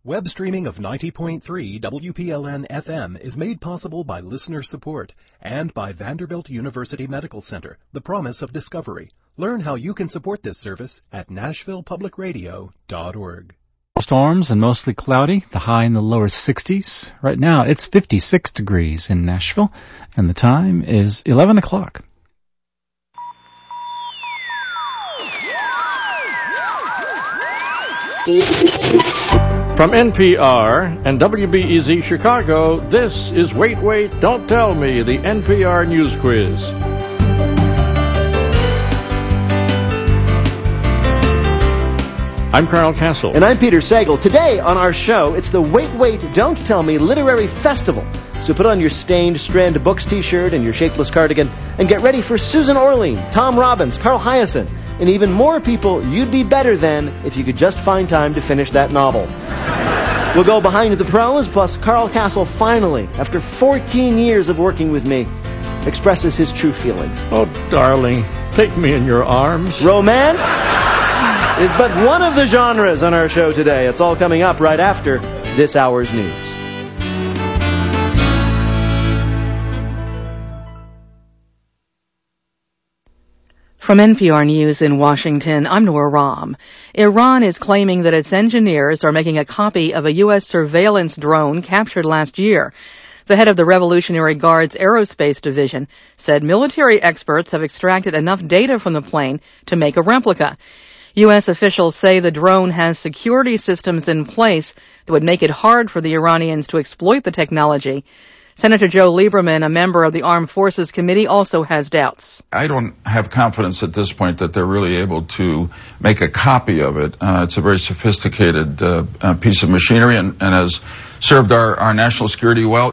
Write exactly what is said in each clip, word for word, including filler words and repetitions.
Web streaming of ninety point three W P L N F M is made possible by listener support and by Vanderbilt University Medical Center, the promise of discovery. Learn how you can support this service at nashville public radio dot org. Storms and mostly cloudy, the high in the lower sixties. Right now it's fifty-six degrees in Nashville, and the time is eleven o'clock. From N P R and W B E Z Chicago, this is Wait, Wait, Don't Tell Me, the N P R News Quiz. I'm Carl Castle. And I'm Peter Sagal. Today on our show, it's the Wait, Wait, Don't Tell Me Literary Festival. So put on your stained Strand Books t-shirt and your shapeless cardigan and get ready for Susan Orlean, Tom Robbins, Carl Hiaasen, and even more people you'd be better than if you could just find time to finish that novel. We'll go behind the pros, plus Carl Castle finally, after fourteen years of working with me, expresses his true feelings. Oh, darling, take me in your arms. Romance is but one of the genres on our show today. It's all coming up right after this hour's news. From N P R News in Washington, I'm Nora Rahm. Iran is claiming that its engineers are making a copy of a U S surveillance drone captured last year. The head of the Revolutionary Guard's Aerospace Division said military experts have extracted enough data from the plane to make a replica. U S officials say the drone has security systems in place that would make it hard for the Iranians to exploit the technology. Senator Joe Lieberman, a member of the Armed Forces Committee, also has doubts. I don't have confidence at this point that they're really able to make a copy of it. Uh, it's a very sophisticated uh, uh, piece of machinery and, and has served our, our national security well.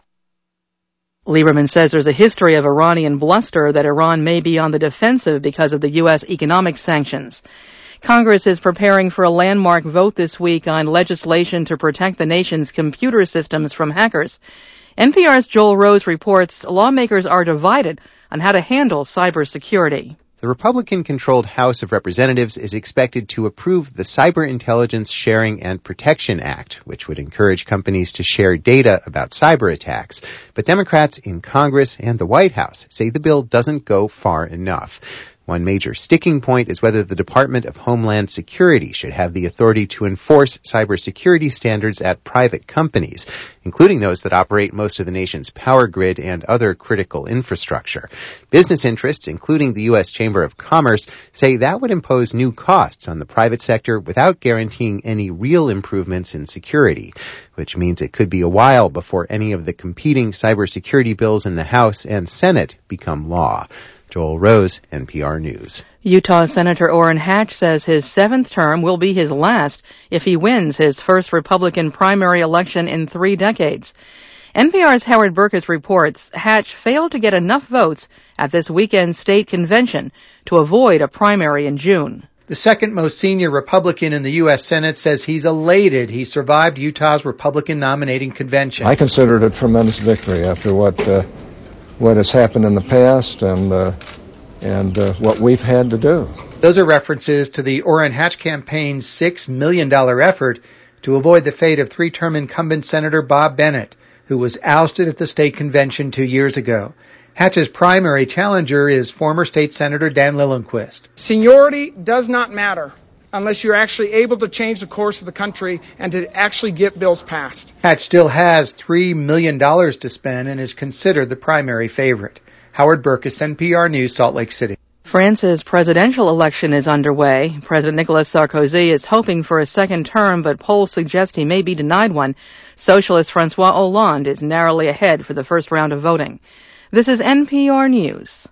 Lieberman says there's a history of Iranian bluster, that Iran may be on the defensive because of the U S economic sanctions. Congress is preparing for a landmark vote this week on legislation to protect the nation's computer systems from hackers. N P R's Joel Rose reports lawmakers are divided on how to handle cybersecurity. The Republican-controlled House of Representatives is expected to approve the Cyber Intelligence Sharing and Protection Act, which would encourage companies to share data about cyber attacks. But Democrats in Congress and the White House say the bill doesn't go far enough. One major sticking point is whether the Department of Homeland Security should have the authority to enforce cybersecurity standards at private companies, including those that operate most of the nation's power grid and other critical infrastructure. Business interests, including the U S Chamber of Commerce, say that would impose new costs on the private sector without guaranteeing any real improvements in security, which means it could be a while before any of the competing cybersecurity bills in the House and Senate become law. Joel Rose, N P R News. Utah Senator Orrin Hatch says his seventh term will be his last if he wins his first Republican primary election in three decades. N P R's Howard Burkus reports Hatch failed to get enough votes at this weekend's state convention to avoid a primary in June. The second most senior Republican in the U S Senate says he's elated he survived Utah's Republican nominating convention. I consider it a tremendous victory after what uh, what has happened in the past and uh, and uh, what we've had to do. Those are references to the Orrin Hatch campaign's six million dollars effort to avoid the fate of three-term incumbent Senator Bob Bennett, who was ousted at the state convention two years ago. Hatch's primary challenger is former state Senator Dan Lillenquist. Seniority does not matter unless you're actually able to change the course of the country and to actually get bills passed. Hatch still has three million dollars to spend and is considered the primary favorite. Howard Burkus, N P R News, Salt Lake City. France's presidential election is underway. President Nicolas Sarkozy is hoping for a second term, but polls suggest he may be denied one. Socialist Francois Hollande is narrowly ahead for the first round of voting. This is N P R News.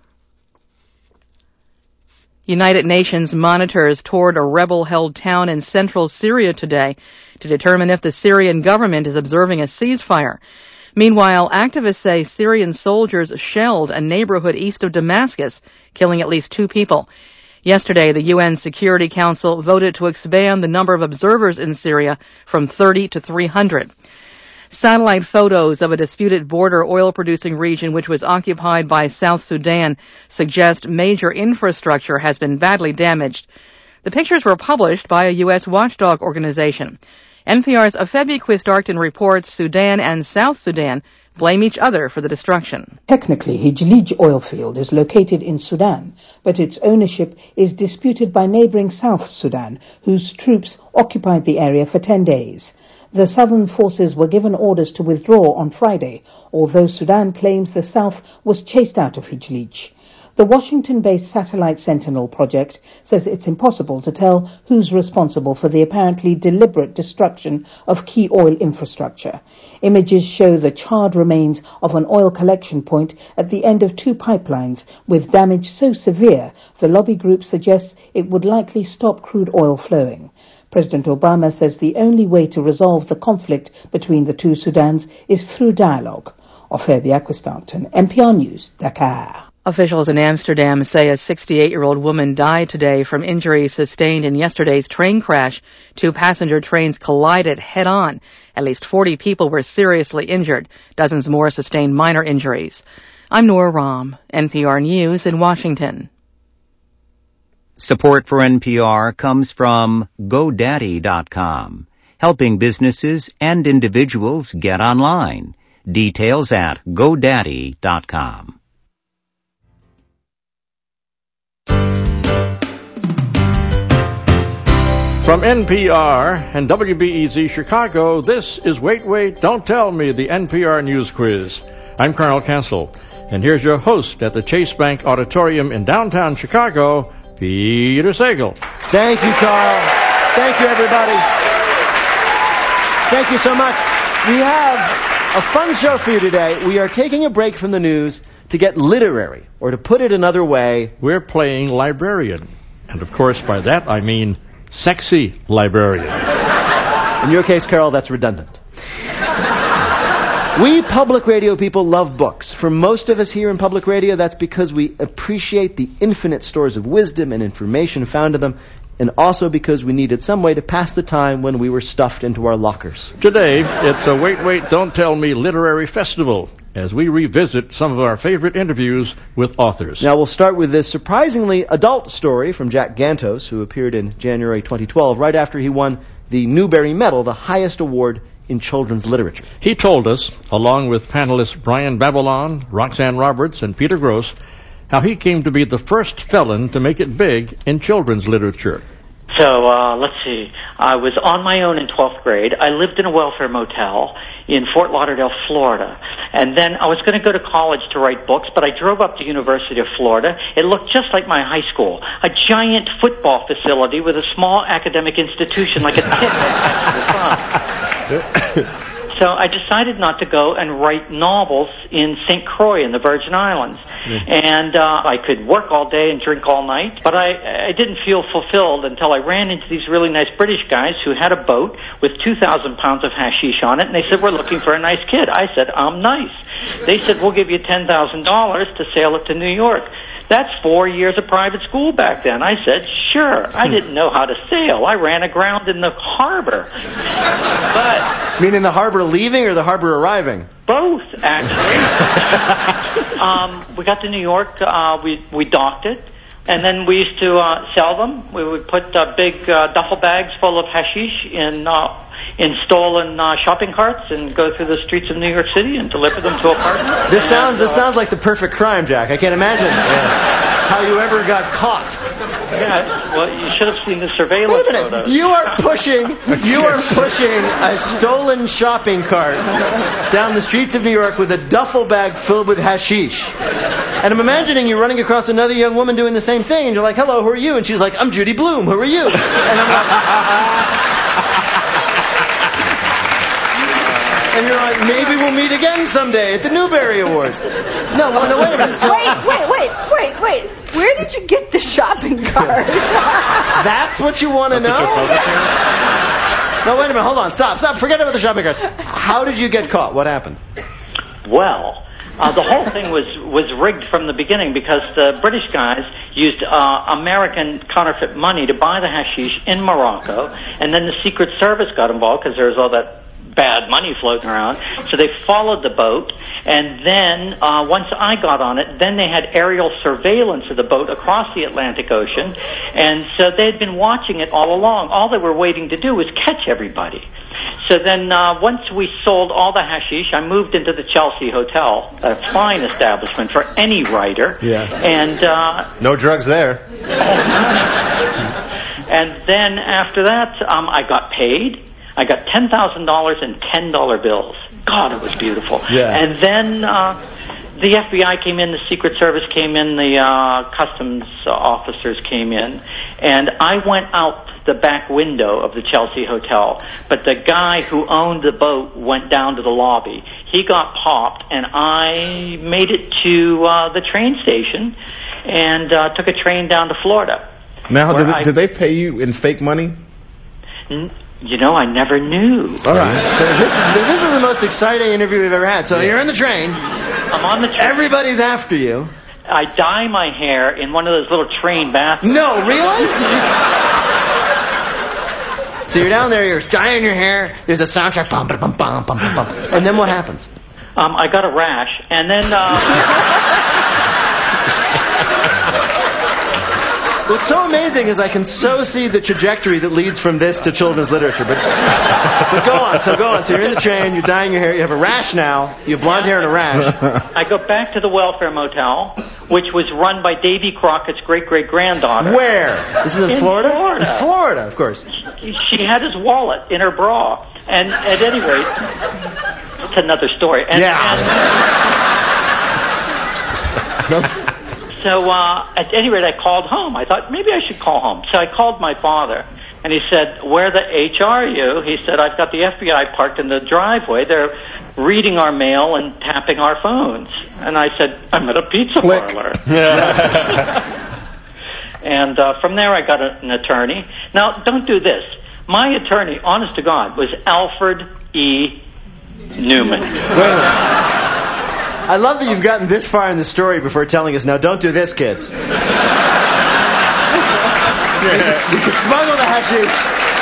United Nations monitors toured a rebel-held town in central Syria today to determine if the Syrian government is observing a ceasefire. Meanwhile, activists say Syrian soldiers shelled a neighborhood east of Damascus, killing at least two people. Yesterday, the U N Security Council voted to expand the number of observers in Syria from thirty to three hundred. Satellite photos of a disputed border oil-producing region which was occupied by South Sudan suggest major infrastructure has been badly damaged. The pictures were published by a U S watchdog organization. N P R's Afebi Quistarkton reports Sudan and South Sudan blame each other for the destruction. Technically, Hijlij oil field is located in Sudan, but its ownership is disputed by neighboring South Sudan, whose troops occupied the area for ten days. The southern forces were given orders to withdraw on Friday, although Sudan claims the South was chased out of Hijlij. The Washington-based Satellite Sentinel project says it's impossible to tell who's responsible for the apparently deliberate destruction of key oil infrastructure. Images show the charred remains of an oil collection point at the end of two pipelines, with damage so severe the lobby group suggests it would likely stop crude oil flowing. President Obama says the only way to resolve the conflict between the two Sudans is through dialogue. Ophelia Quistarkton, N P R News, Dakar. Officials in Amsterdam say a sixty-eight-year-old woman died today from injuries sustained in yesterday's train crash. Two passenger trains collided head-on. At least forty people were seriously injured. Dozens more sustained minor injuries. I'm Nora Rahm, N P R News in Washington. Support for N P R comes from GoDaddy dot com, helping businesses and individuals get online. Details at GoDaddy dot com. From N P R and W B E Z Chicago, this is Wait, Wait, Don't Tell Me, the N P R News Quiz. I'm Colonel Cancel, and here's your host at the Chase Bank Auditorium in downtown Chicago, Peter Sagal. Thank you, Carl. Thank you, everybody. Thank you so much. We have a fun show for you today. We are taking a break from the news to get literary, or to put it another way, we're playing librarian. And of course, by that I mean sexy librarian. In your case, Carol, that's redundant. We public radio people love books. For most of us here in public radio, that's because we appreciate the infinite stores of wisdom and information found in them, and also because we needed some way to pass the time when we were stuffed into our lockers. Today, it's a Wait, Wait, Don't Tell Me literary festival, as we revisit some of our favorite interviews with authors. Now, we'll start with this surprisingly adult story from Jack Gantos, who appeared in January twenty twelve, right after he won the Newbery Medal, the highest award in children's literature. He told us, along with panelists Brian Babylon, Roxanne Roberts, and Peter Gross, how he came to be the first felon to make it big in children's literature. So, uh, let's see. I was on my own in twelfth grade. I lived in a welfare motel in Fort Lauderdale, Florida. And then I was going to go to college to write books, but I drove up to University of Florida. It looked just like my high school. A giant football facility with a small academic institution like a pit next to the front. So I decided not to go and write novels in Saint Croix in the Virgin Islands. Mm. And uh, I could work all day and drink all night, but I, I didn't feel fulfilled until I ran into these really nice British guys who had a boat with two thousand pounds of hashish on it, and they said, we're looking for a nice kid. I said, I'm nice. They said, we'll give you ten thousand dollars to sail it to New York. That's four years of private school back then. I said, sure. I didn't know how to sail. I ran aground in the harbor. But meaning the harbor leaving or the harbor arriving? Both, actually. um, we got to New York. Uh, we, we docked it. And then we used to uh, sell them. We would put uh, big uh, duffel bags full of hashish in uh, in stolen uh, shopping carts and go through the streets of New York City and deliver them to apartments. This sounds this sounds like the perfect crime, Jack. I can't imagine yeah. how you ever got caught. Yeah, well, you should have seen the surveillance Wait a minute. photos. You are pushing, you are pushing a stolen shopping cart down the streets of New York with a duffel bag filled with hashish. And I'm imagining you running across another young woman doing the same thing, and you're like, hello, who are you? And she's like, I'm Judy Blume, who are you? And I'm like... And you're like, maybe we'll meet again someday at the Newbery Awards. No, no, wait a minute. So, wait, wait, wait, wait, wait. Where did you get the shopping cart? That's what you want to know? No, wait a minute. Hold on. Stop. Stop. Forget about the shopping carts. How did you get caught? What happened? Well, uh, the whole thing was, was rigged from the beginning because the British guys used uh, American counterfeit money to buy the hashish in Morocco, and then the Secret Service got involved because there was all that bad money floating around. So they followed the boat, and then uh, once I got on it, then they had aerial surveillance of the boat across the Atlantic Ocean, and so they'd been watching it all along. All they were waiting to do was catch everybody. So then uh, once we sold all the hashish, I moved into the Chelsea Hotel, a fine establishment for any writer. Yeah. And uh, no drugs there. And then after that, um, I got paid. I got ten thousand dollars in ten dollar bills. God, it was beautiful. Yeah. And then uh, the F B I came in, the Secret Service came in, the uh, customs officers came in, and I went out the back window of the Chelsea Hotel. But the guy who owned the boat went down to the lobby. He got popped, and I made it to uh, the train station and uh, took a train down to Florida. Now, did, I, did they pay you in fake money? N- You know, I never knew. All right. So this this is the most exciting interview we've ever had. So yeah. You're in the train. I'm on the train. Everybody's after you. I dye my hair in one of those little train baths. No, really? So you're down there, you're dyeing your hair, there's a soundtrack, bum, bum, bum, bum, bum, bum. And then what happens? Um, I got a rash, and then... Uh, What's so amazing is I can so see the trajectory that leads from this to children's literature. But, but go on, so go on. So you're in the train, you're dyeing your hair, you have a rash now, you have blonde hair and a rash. I go back to the Welfare Motel, which was run by Davy Crockett's great-great-granddaughter. Where? This is in, in Florida? Florida? In Florida, of course. She, she had his wallet in her bra. And at any rate, it's another story. And, yeah. And, So uh, at any rate, I called home. I thought maybe I should call home. So I called my father, and he said, "Where the H are you?" He said, "I've got the F B I parked in the driveway. They're reading our mail and tapping our phones." And I said, "I'm at a pizza Click. parlor." And uh, from there, I got a, an attorney. Now, don't do this. My attorney, honest to God, was Alfred E. Newman. I love that you've gotten this far in the story before telling us, now don't do this, kids. You can, you can smuggle the hashish.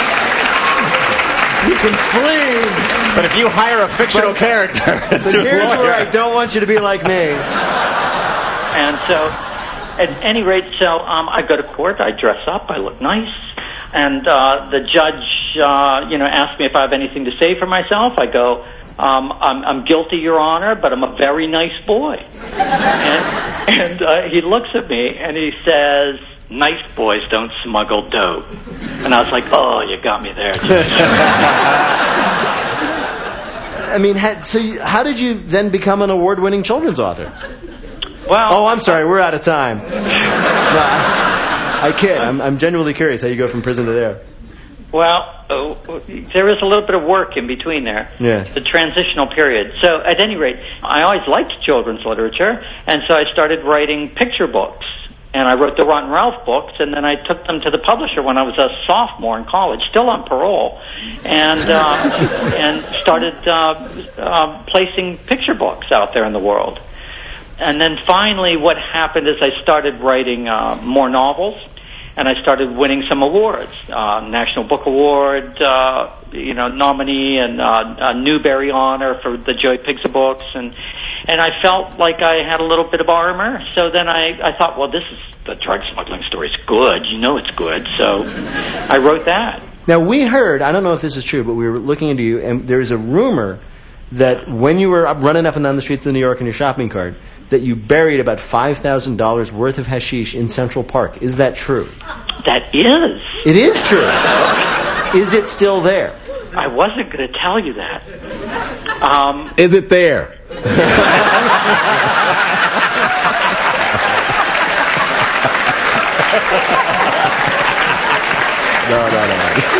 You can flee. But if you hire a fictional but, character, but here's where I don't want you to be like me. And so, at any rate, so um, I go to court, I dress up, I look nice, and uh, the judge, uh, you know, asks me if I have anything to say for myself. I go, Um, I'm, I'm guilty, Your Honor, but I'm a very nice boy. And, and uh, he looks at me and he says, "Nice boys don't smuggle dope." And I was like, "Oh, you got me there." I mean, had, so you, how did you then become an award-winning children's author? Well, oh, I'm sorry, we're out of time. No, I, I kid. I'm, I'm genuinely curious how you go from prison to there. Well, uh, there is a little bit of work in between there. Yeah. The transitional period. So, at any rate, I always liked children's literature, and so I started writing picture books. And I wrote the Rotten Ralph books, and then I took them to the publisher when I was a sophomore in college, still on parole, and uh, and started uh, uh, placing picture books out there in the world. And then finally, what happened is I started writing uh, more novels. And I started winning some awards, uh, National Book Award, uh, you know, nominee, and uh, a Newbery honor for the Joy Pigza books, and and I felt like I had a little bit of armor. So then I, I thought, well, this is the drug smuggling story's good. You know it's good. So I wrote that. Now we heard, I don't know if this is true, but we were looking into you, and there's a rumor that when you were up running up and down the streets of New York in your shopping cart, that you buried about five thousand dollars worth of hashish in Central Park. Is that true? That is. It is true. Is it still there? I wasn't going to tell you that. Um, is it there? no, no,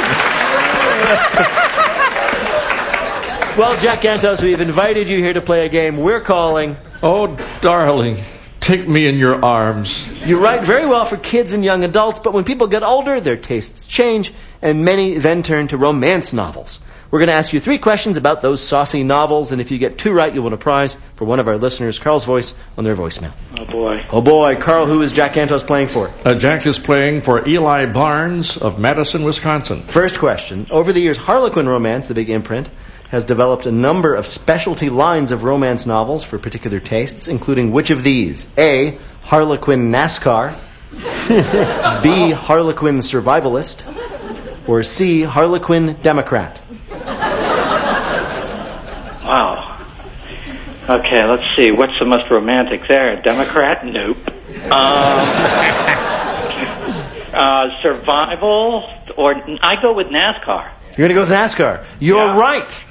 no. Well, Jack Gantos, we've invited you here to play a game we're calling... Oh, darling, take me in your arms. You write very well for kids and young adults, but when people get older, their tastes change, and many then turn to romance novels. We're going to ask you three questions about those saucy novels, and if you get two right, you'll win a prize for one of our listeners, Carl's voice, on their voicemail. Oh, boy. Oh, boy. Carl, who is Jack Gantos playing for? Uh, Jack is playing for Eli Barnes of Madison, Wisconsin. First question. Over the years, Harlequin Romance, the big imprint, has developed a number of specialty lines of romance novels for particular tastes, including which of these? A. Harlequin NASCAR, B. Harlequin Survivalist, or C. Harlequin Democrat? Wow. Okay, let's see. What's the most romantic there? Democrat? Nope. Um, uh, survival? Or I go with NASCAR. You're going to go with NASCAR. You're Yeah. right.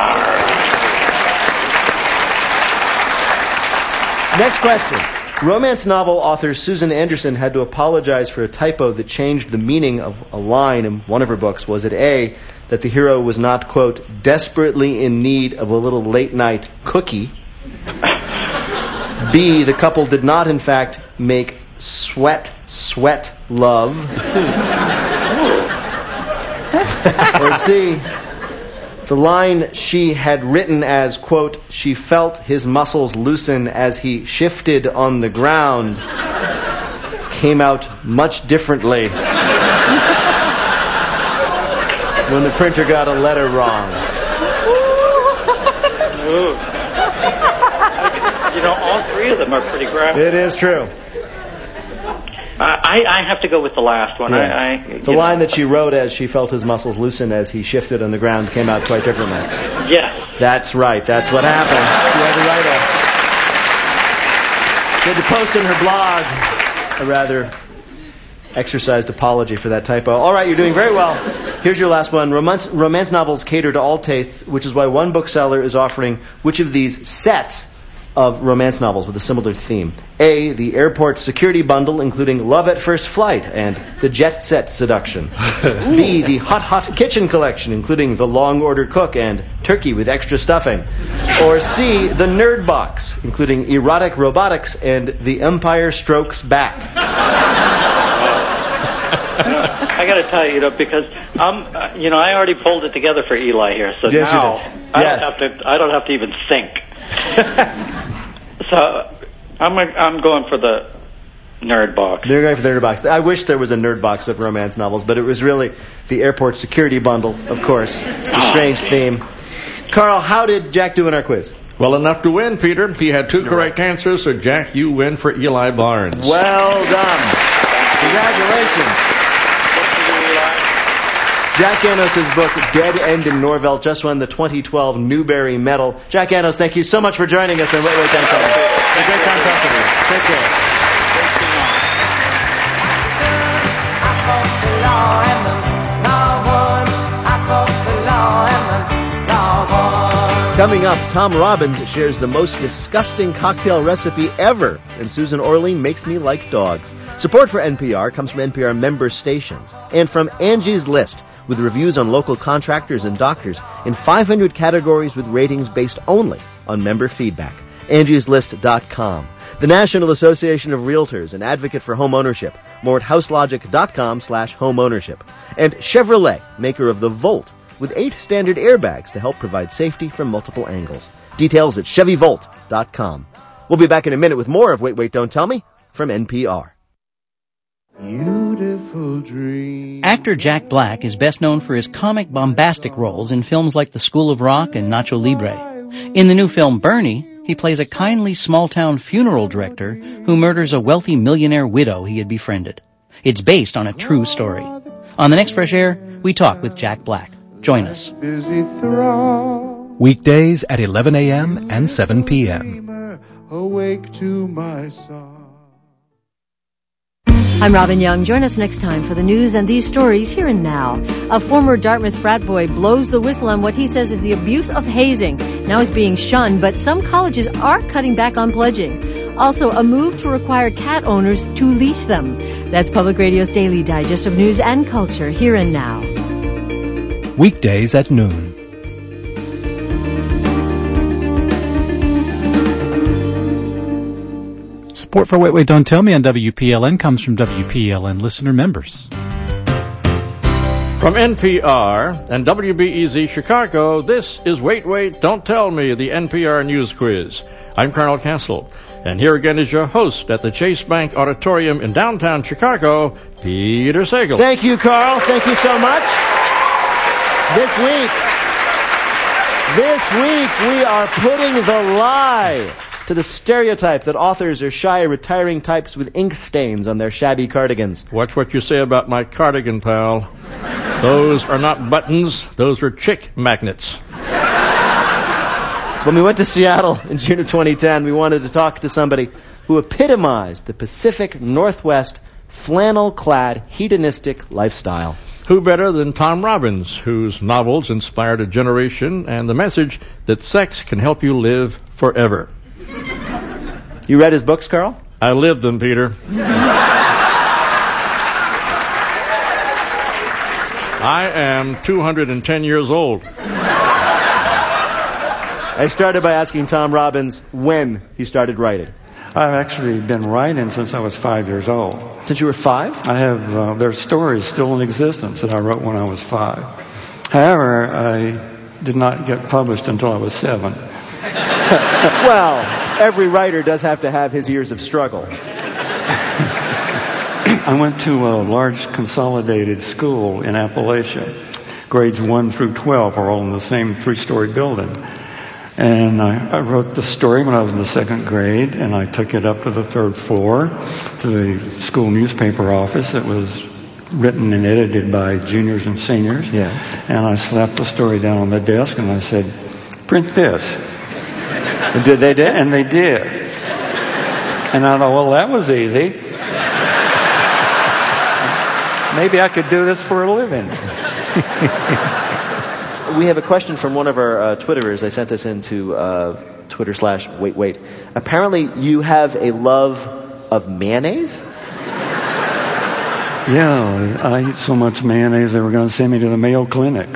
Next question. Romance novel author Susan Anderson had to apologize for a typo that changed the meaning of a line in one of her books. Was it A, that the hero was not, quote, desperately in need of a little late-night cookie? B, the couple did not, in fact, make sweat, sweat love? Or C, the line she had written as, quote, she felt his muscles loosen as he shifted on the ground, came out much differently when the printer got a letter wrong. Ooh. You know, all three of them are pretty graphic. It is true. I, I have to go with the last one. Yeah. I, I, the you line know. that she wrote as she felt his muscles loosen as he shifted on the ground came out quite differently. Yes. That's right. That's what happened. She had to write a... She had to post in her blog a rather exercised apology for that typo. All right, you're doing very well. Here's your last one. Romance, romance novels cater to all tastes, which is why one bookseller is offering which of these sets of romance novels with a similar theme? A, the airport security bundle, including Love at First Flight and The Jet Set Seduction. B, the Hot Hot Kitchen collection, including The Long Order Cook and Turkey with Extra Stuffing. Or C, the Nerd Box, including Erotic Robotics and The Empire Strokes Back. I got to tell you, you know, because um, uh, you know, I already pulled it together for Eli here, so Yes, you now did. I Yes. don't have to. I don't have to even think. So I'm I'm going for the Nerd Box. They're going for the Nerd Box. I wish there was a Nerd Box of romance novels, but it was really the airport security bundle, of course. A strange theme. Carl, how did Jack do in our quiz? Well, enough to win, Peter. He had two correct answers, so Jack, you win for Eli Barnes. Well done. Congratulations. Jack Anos' book, Dead End in Norvelt, just won the twenty twelve Newbery Medal. Jack Anos, thank you so much for joining us on Wait, Wait, Don't Tell Me. It's a great time talking to you. Take care. Coming up, Tom Robbins shares the most disgusting cocktail recipe ever, and Susan Orlean makes me like dogs. Support for N P R comes from N P R member stations and from Angie's List, with reviews on local contractors and doctors in five hundred categories with ratings based only on member feedback. Angie's List dot com. The National Association of Realtors, an advocate for home ownership. More at houselogic dot com slash home ownership. And Chevrolet, maker of the Volt, with eight standard airbags to help provide safety from multiple angles. Details at chevy volt dot com. We'll be back in a minute with more of Wait, Wait, Don't Tell Me from N P R. Beautiful dream. Actor Jack Black is best known for his comic bombastic roles in films like The School of Rock and Nacho Libre. In the new film Bernie, he plays a kindly small-town funeral director who murders a wealthy millionaire widow he had befriended. It's based on a true story. On the next Fresh Air, we talk with Jack Black. Join us. Weekdays at eleven a.m. and seven p.m. Awake to my song. I'm Robin Young. Join us next time for the news and these stories here and now. A former Dartmouth frat boy blows the whistle on what he says is the abuse of hazing. Now he's being shunned, but some colleges are cutting back on pledging. Also, a move to require cat owners to leash them. That's Public Radio's Daily Digest of News and Culture here and now. Weekdays at noon. Support for Wait, Wait, Don't Tell Me on W P L N comes from W P L N listener members. From N P R and W B E Z Chicago, this is Wait, Wait, Don't Tell Me, the N P R News Quiz. I'm Colonel Castle, and here again is your host at the Chase Bank Auditorium in downtown Chicago, Peter Sagal. Thank you, Carl. Thank you so much. This week, This week we are putting the lie to the stereotype that authors are shy, retiring types with ink stains on their shabby cardigans. Watch what you say about my cardigan, pal. Those are not buttons. Those are chick magnets. When we went to Seattle in June of twenty ten, we wanted to talk to somebody who epitomized the Pacific Northwest flannel-clad, hedonistic lifestyle. Who better than Tom Robbins, whose novels inspired a generation and the message that sex can help you live forever. You read his books, Carl? I lived them, Peter. I am two hundred ten years old. I started by asking Tom Robbins when he started writing. I've actually been writing since I was five years old. Since you were five? I have, uh, there's stories still in existence that I wrote when I was five. However, I did not get published until I was seven. Well, every writer does have to have his years of struggle. I went to a large consolidated school in Appalachia. Grades one through twelve are all in the same three-story building. And I, I wrote the story when I was in the second grade, and I took it up to the third floor to the school newspaper office. It was written and edited by juniors and seniors. Yeah. And I slapped the story down on the desk, and I said, "Print this." And did they did? And they did. And I thought, well, that was easy. Maybe I could do this for a living. We have a question from one of our uh, Twitterers. I sent this into uh, Twitter slash wait wait. Apparently you have a love of mayonnaise? Yeah, I eat so much mayonnaise they were going to send me to the Mayo Clinic.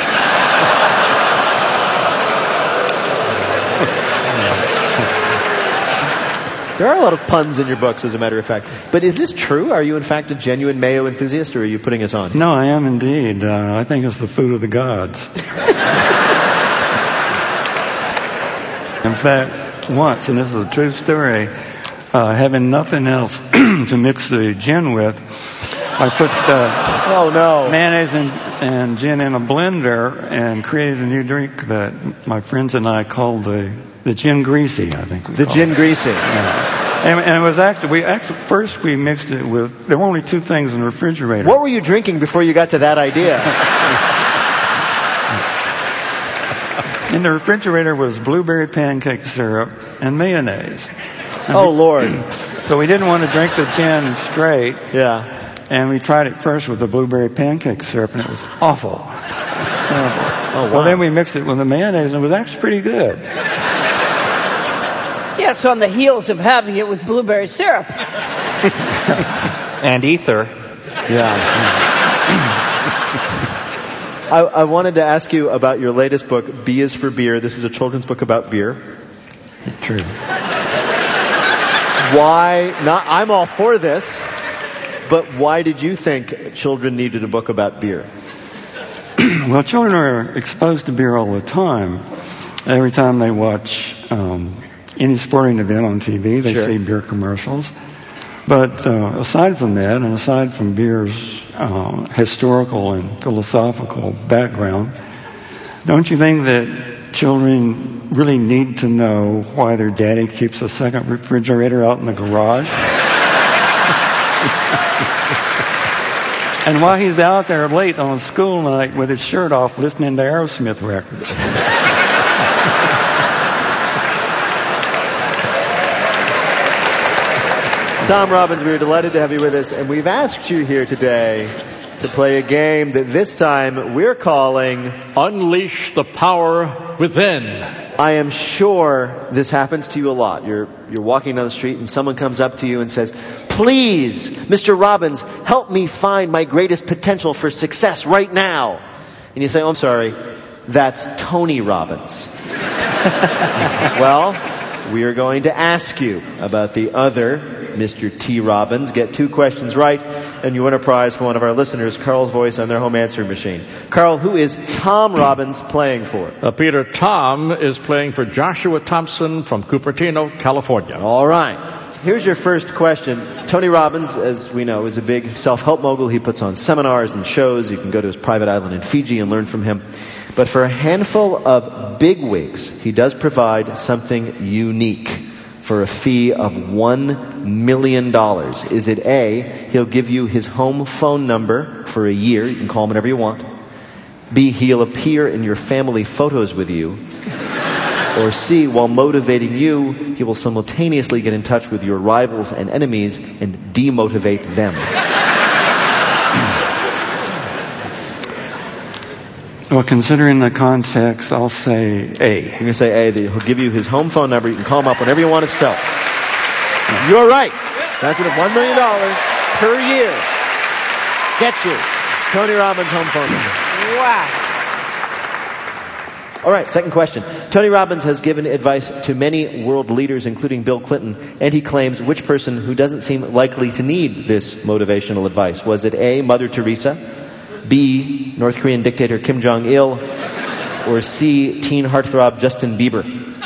There are a lot of puns in your books, as a matter of fact. But is this true? Are you, in fact, a genuine mayo enthusiast, or are you putting us on? No, I am indeed. Uh, I think it's the food of the gods. In fact, once, and this is a true story, uh, having nothing else to mix the gin with, I put uh, oh no mayonnaise and, and gin in a blender and created a new drink that my friends and I called the the gin greasy. I think we the gin it. greasy. Yeah. And, and it was actually we actually first we mixed it with. There were only two things in the refrigerator. What were you drinking before you got to that idea? In the refrigerator was blueberry pancake syrup and mayonnaise. And oh we, Lord! So we didn't want to drink the gin straight. Yeah. And we tried it first with the blueberry pancake syrup, and it was awful. Terrible. Oh, wow. Well, then we mixed it with the mayonnaise, and it was actually pretty good. Yes, on the heels of having it with blueberry syrup. And ether. Yeah. I, I wanted to ask you about your latest book, B is for Beer. This is a children's book about beer. True. Why not? I'm all for this. But why did you think children needed a book about beer? Well, children are exposed to beer all the time. Every time they watch um, any sporting event on T V, they sure. see beer commercials. But uh, aside from that, and aside from beer's uh, historical and philosophical background, don't you think that children really need to know why their daddy keeps a second refrigerator out in the garage? And while he's out there late on a school night with his shirt off listening to Aerosmith records. Tom Robbins, we are delighted to have you with us, and we've asked you here today to play a game that this time we're calling Unleash the Power Within. I am sure this happens to you a lot. You're you're walking down the street and someone comes up to you and says, "Please, Mister Robbins, help me find my greatest potential for success right now." And you say, "Oh, I'm sorry, that's Tony Robbins." Well, we are going to ask you about the other Mister T. Robbins. Get two questions right, and you win a prize from one of our listeners, Carl's voice on their home answering machine. Carl, who is Tom Robbins playing for? Uh, Peter, Tom is playing for Joshua Thompson from Cupertino, California. All right. Here's your first question. Tony Robbins, as we know, is a big self-help mogul. He puts on seminars and shows. You can go to his private island in Fiji and learn from him. But for a handful of bigwigs, he does provide something unique for a fee of one million dollars. Is it A, he'll give you his home phone number for a year, you can call him whenever you want. B, he'll appear in your family photos with you. Or C, while motivating you, he will simultaneously get in touch with your rivals and enemies and demotivate them. Well, considering the context, I'll say A. You're going to say A, that he'll give you his home phone number. You can call him up whenever you want his help. You're right. That's what one million dollars per year gets you. Tony Robbins' home phone number. Wow. All right, second question. Tony Robbins has given advice to many world leaders, including Bill Clinton, and he claims which person who doesn't seem likely to need this motivational advice? Was it A, Mother Teresa, B, North Korean dictator Kim Jong-il, or C, teen heartthrob Justin Bieber?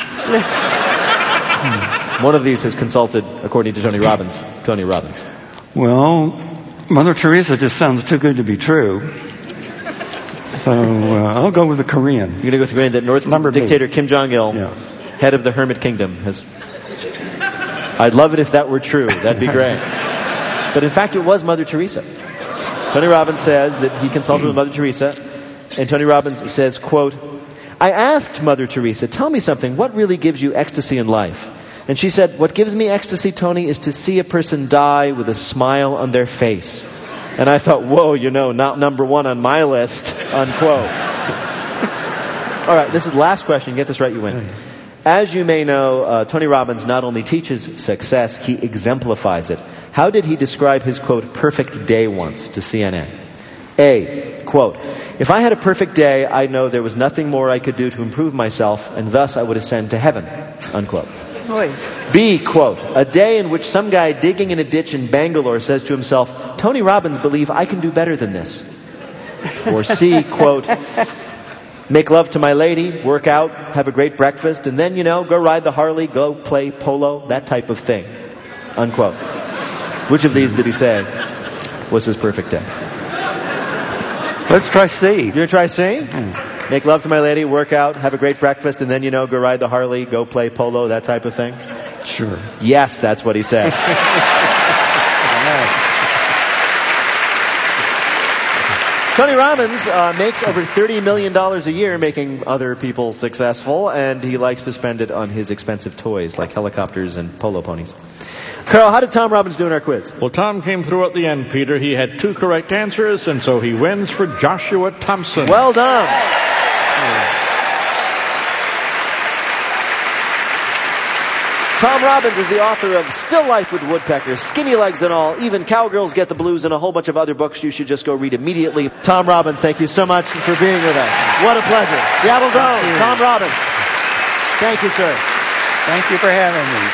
One of these has consulted, according to Tony Robbins, Tony Robbins. Well, Mother Teresa just sounds too good to be true. So uh, I'll go with the Korean. You're going to go with the Korean that North Number dictator B. Kim Jong-il, Yeah. head of the Hermit Kingdom, has... I'd love it if that were true. That'd be great. But in fact, it was Mother Teresa. Tony Robbins says that he consulted with Mother Teresa, and Tony Robbins says, quote, I asked Mother Teresa, tell me something, what really gives you ecstasy in life? And she said, what gives me ecstasy, Tony, is to see a person die with a smile on their face. And I thought, whoa, you know, not number one on my list, unquote. All right, this is the last question. Get this right, you win. As you may know, uh, Tony Robbins not only teaches success, he exemplifies it. How did he describe his, quote, perfect day once to C N N? A, quote, if I had a perfect day, I know there was nothing more I could do to improve myself, and thus I would ascend to heaven, unquote. B, quote, a day in which some guy digging in a ditch in Bangalore says to himself, Tony Robbins believe I can do better than this. Or C, quote, make love to my lady, work out, have a great breakfast, and then, you know, go ride the Harley, go play polo, that type of thing, unquote. Which of these did he say was his perfect day? Let's try C. You're going to try C? Mm. Make love to my lady, work out, have a great breakfast, and then, you know, go ride the Harley, go play polo, that type of thing? Sure. Yes, that's what he said. Tony Robbins uh, makes over thirty million dollars a year making other people successful, and he likes to spend it on his expensive toys like helicopters and polo ponies. Carl, how did Tom Robbins do in our quiz? Well, Tom came through at the end, Peter. He had two correct answers, and so he wins for Joshua Thompson. Well done. Tom Robbins is the author of Still Life with Woodpeckers, Skinny Legs and All, Even Cowgirls Get the Blues, and a whole bunch of other books you should just go read immediately. Tom Robbins, thank you so much for being with us. What a pleasure. Seattle Zone, Tom Robbins. Thank you, sir. Thank you for having me.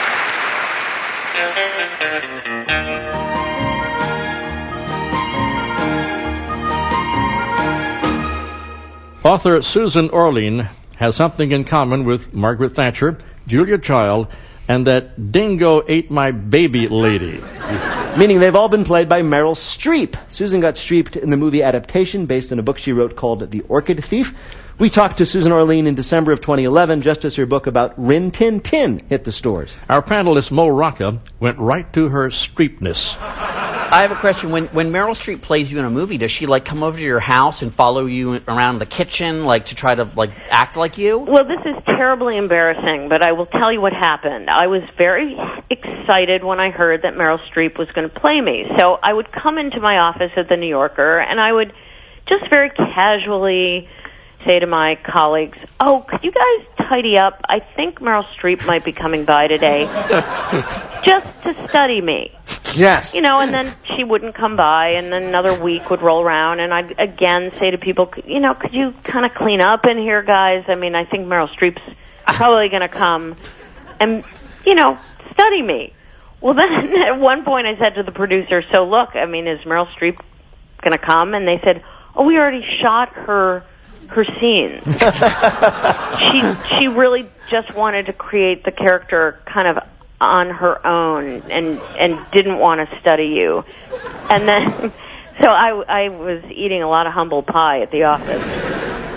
Author Susan Orlean has something in common with Margaret Thatcher, Julia Child, and that dingo ate my baby lady. Meaning they've all been played by Meryl Streep. Susan got Streeped in the movie adaptation based on a book she wrote called The Orchid Thief. We talked to Susan Orlean in December of twenty eleven, just as her book about Rin Tin Tin hit the stores. Our panelist, Mo Rocca, went right to her Streepness. I have a question. When when Meryl Streep plays you in a movie, does she like come over to your house and follow you around the kitchen, like to try to like act like you? Well, this is terribly embarrassing, but I will tell you what happened. I was very excited when I heard that Meryl Streep was going to play me. So I would come into my office at the New Yorker, and I would just very casually say to my colleagues, oh, could you guys tidy up? I think Meryl Streep might be coming by today just to study me. Yes. You know, and then she wouldn't come by, and then another week would roll around, and I'd again say to people, you know, could you kind of clean up in here, guys? I mean, I think Meryl Streep's probably going to come and, you know, study me. Well, then at one point I said to the producer, so look, I mean, is Meryl Streep going to come? And they said, oh, we already shot her her scenes. she she really just wanted to create the character kind of on her own and and didn't want to study you. And then so I I was eating a lot of humble pie at the office.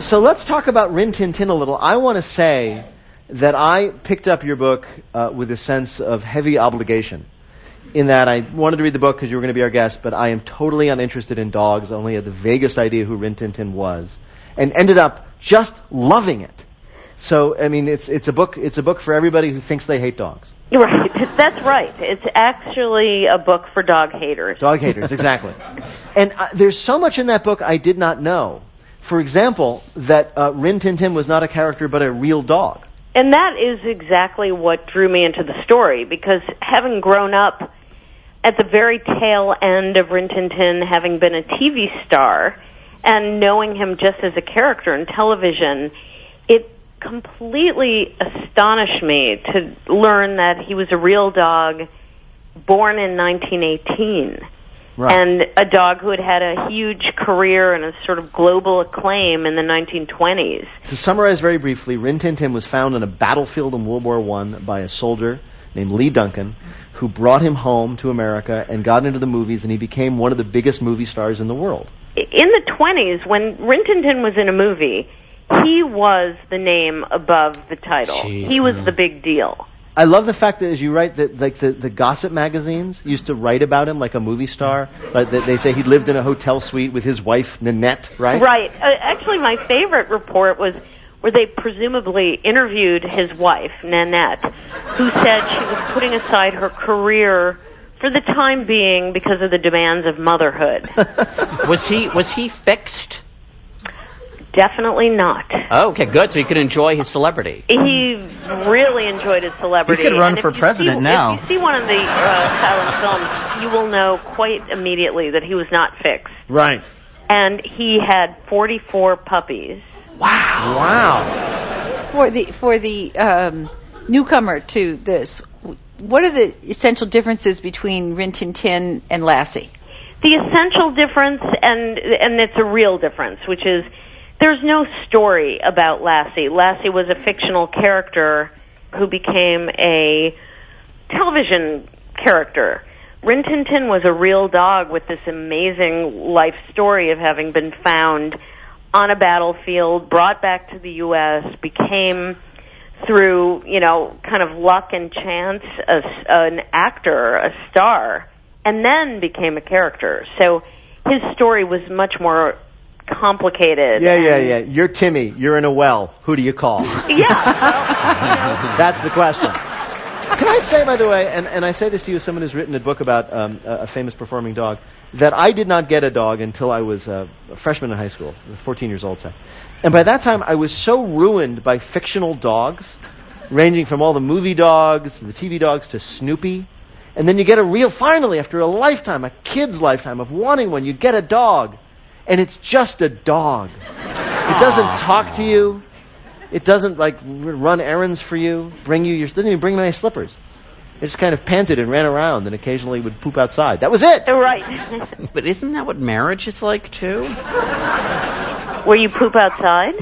so let's talk about Rin Tin Tin a little. I want to say that I picked up your book uh, with a sense of heavy obligation, in that I wanted to read the book because you were going to be our guest, but I am totally uninterested in dogs, only had the vaguest idea who Rin Tin Tin was, and ended up just loving it. So, I mean, it's it's a book it's a book for everybody who thinks they hate dogs. Right, that's right. It's actually a book for dog haters. Dog haters, exactly. And uh, there's so much in that book I did not know. For example, that uh, Rin Tin Tin was not a character but a real dog. And that is exactly what drew me into the story, because having grown up at the very tail end of Rin Tin Tin, having been a T V star, and knowing him just as a character in television, it completely astonished me to learn that he was a real dog born in nineteen eighteen. Right. And a dog who had had a huge career and a sort of global acclaim in the nineteen twenties. To summarize very briefly, Rin Tin Tin was found on a battlefield in World War One by a soldier named Lee Duncan, who brought him home to America and got into the movies, and he became one of the biggest movie stars in the world. In the twenties, when Rin Tin Tin was in a movie, he was the name above the title. Jeez, he was man. the big deal. I love the fact that, as you write, that like the, the gossip magazines used to write about him like a movie star. Like they, they say he lived in a hotel suite with his wife Nanette, right? Right. Uh, actually, my favorite report was where they presumably interviewed his wife Nanette, who said she was putting aside her career for the time being because of the demands of motherhood. was he was he fixed? Definitely not. Oh, okay, good. So he could enjoy his celebrity. He really enjoyed his celebrity. He could run and for president see, now. If you see one of the uh, silent films, you will know quite immediately that he was not fixed. Right. And he had forty-four puppies. Wow. Wow. For the for the um, newcomer to this, what are the essential differences between Rin Tin Tin and Lassie? The essential difference, and and it's a real difference, which is there's no story about Lassie. Lassie was a fictional character who became a television character. Rin Tin Tin was a real dog with this amazing life story of having been found on a battlefield, brought back to the U S, became, through, you know, kind of luck and chance, a, an actor, a star, and then became a character. So his story was much more complicated. Yeah, yeah, yeah. You're Timmy. You're in a well. Who do you call? Yeah. Well, you know. That's the question. Can I say, by the way, and, and I say this to you as someone who's written a book about um, a, a famous performing dog, that I did not get a dog until I was uh, a freshman in high school, fourteen years old, say. And by that time, I was so ruined by fictional dogs, ranging from all the movie dogs, the T V dogs, to Snoopy. And then you get a real, finally, after a lifetime, a kid's lifetime of wanting one, you get a dog. And it's just a dog. It doesn't talk to you. It doesn't, like, run errands for you, bring you your... It doesn't even bring my slippers. It just kind of panted and ran around and occasionally would poop outside. That was it! Right. But isn't that what marriage is like, too? Where you poop outside?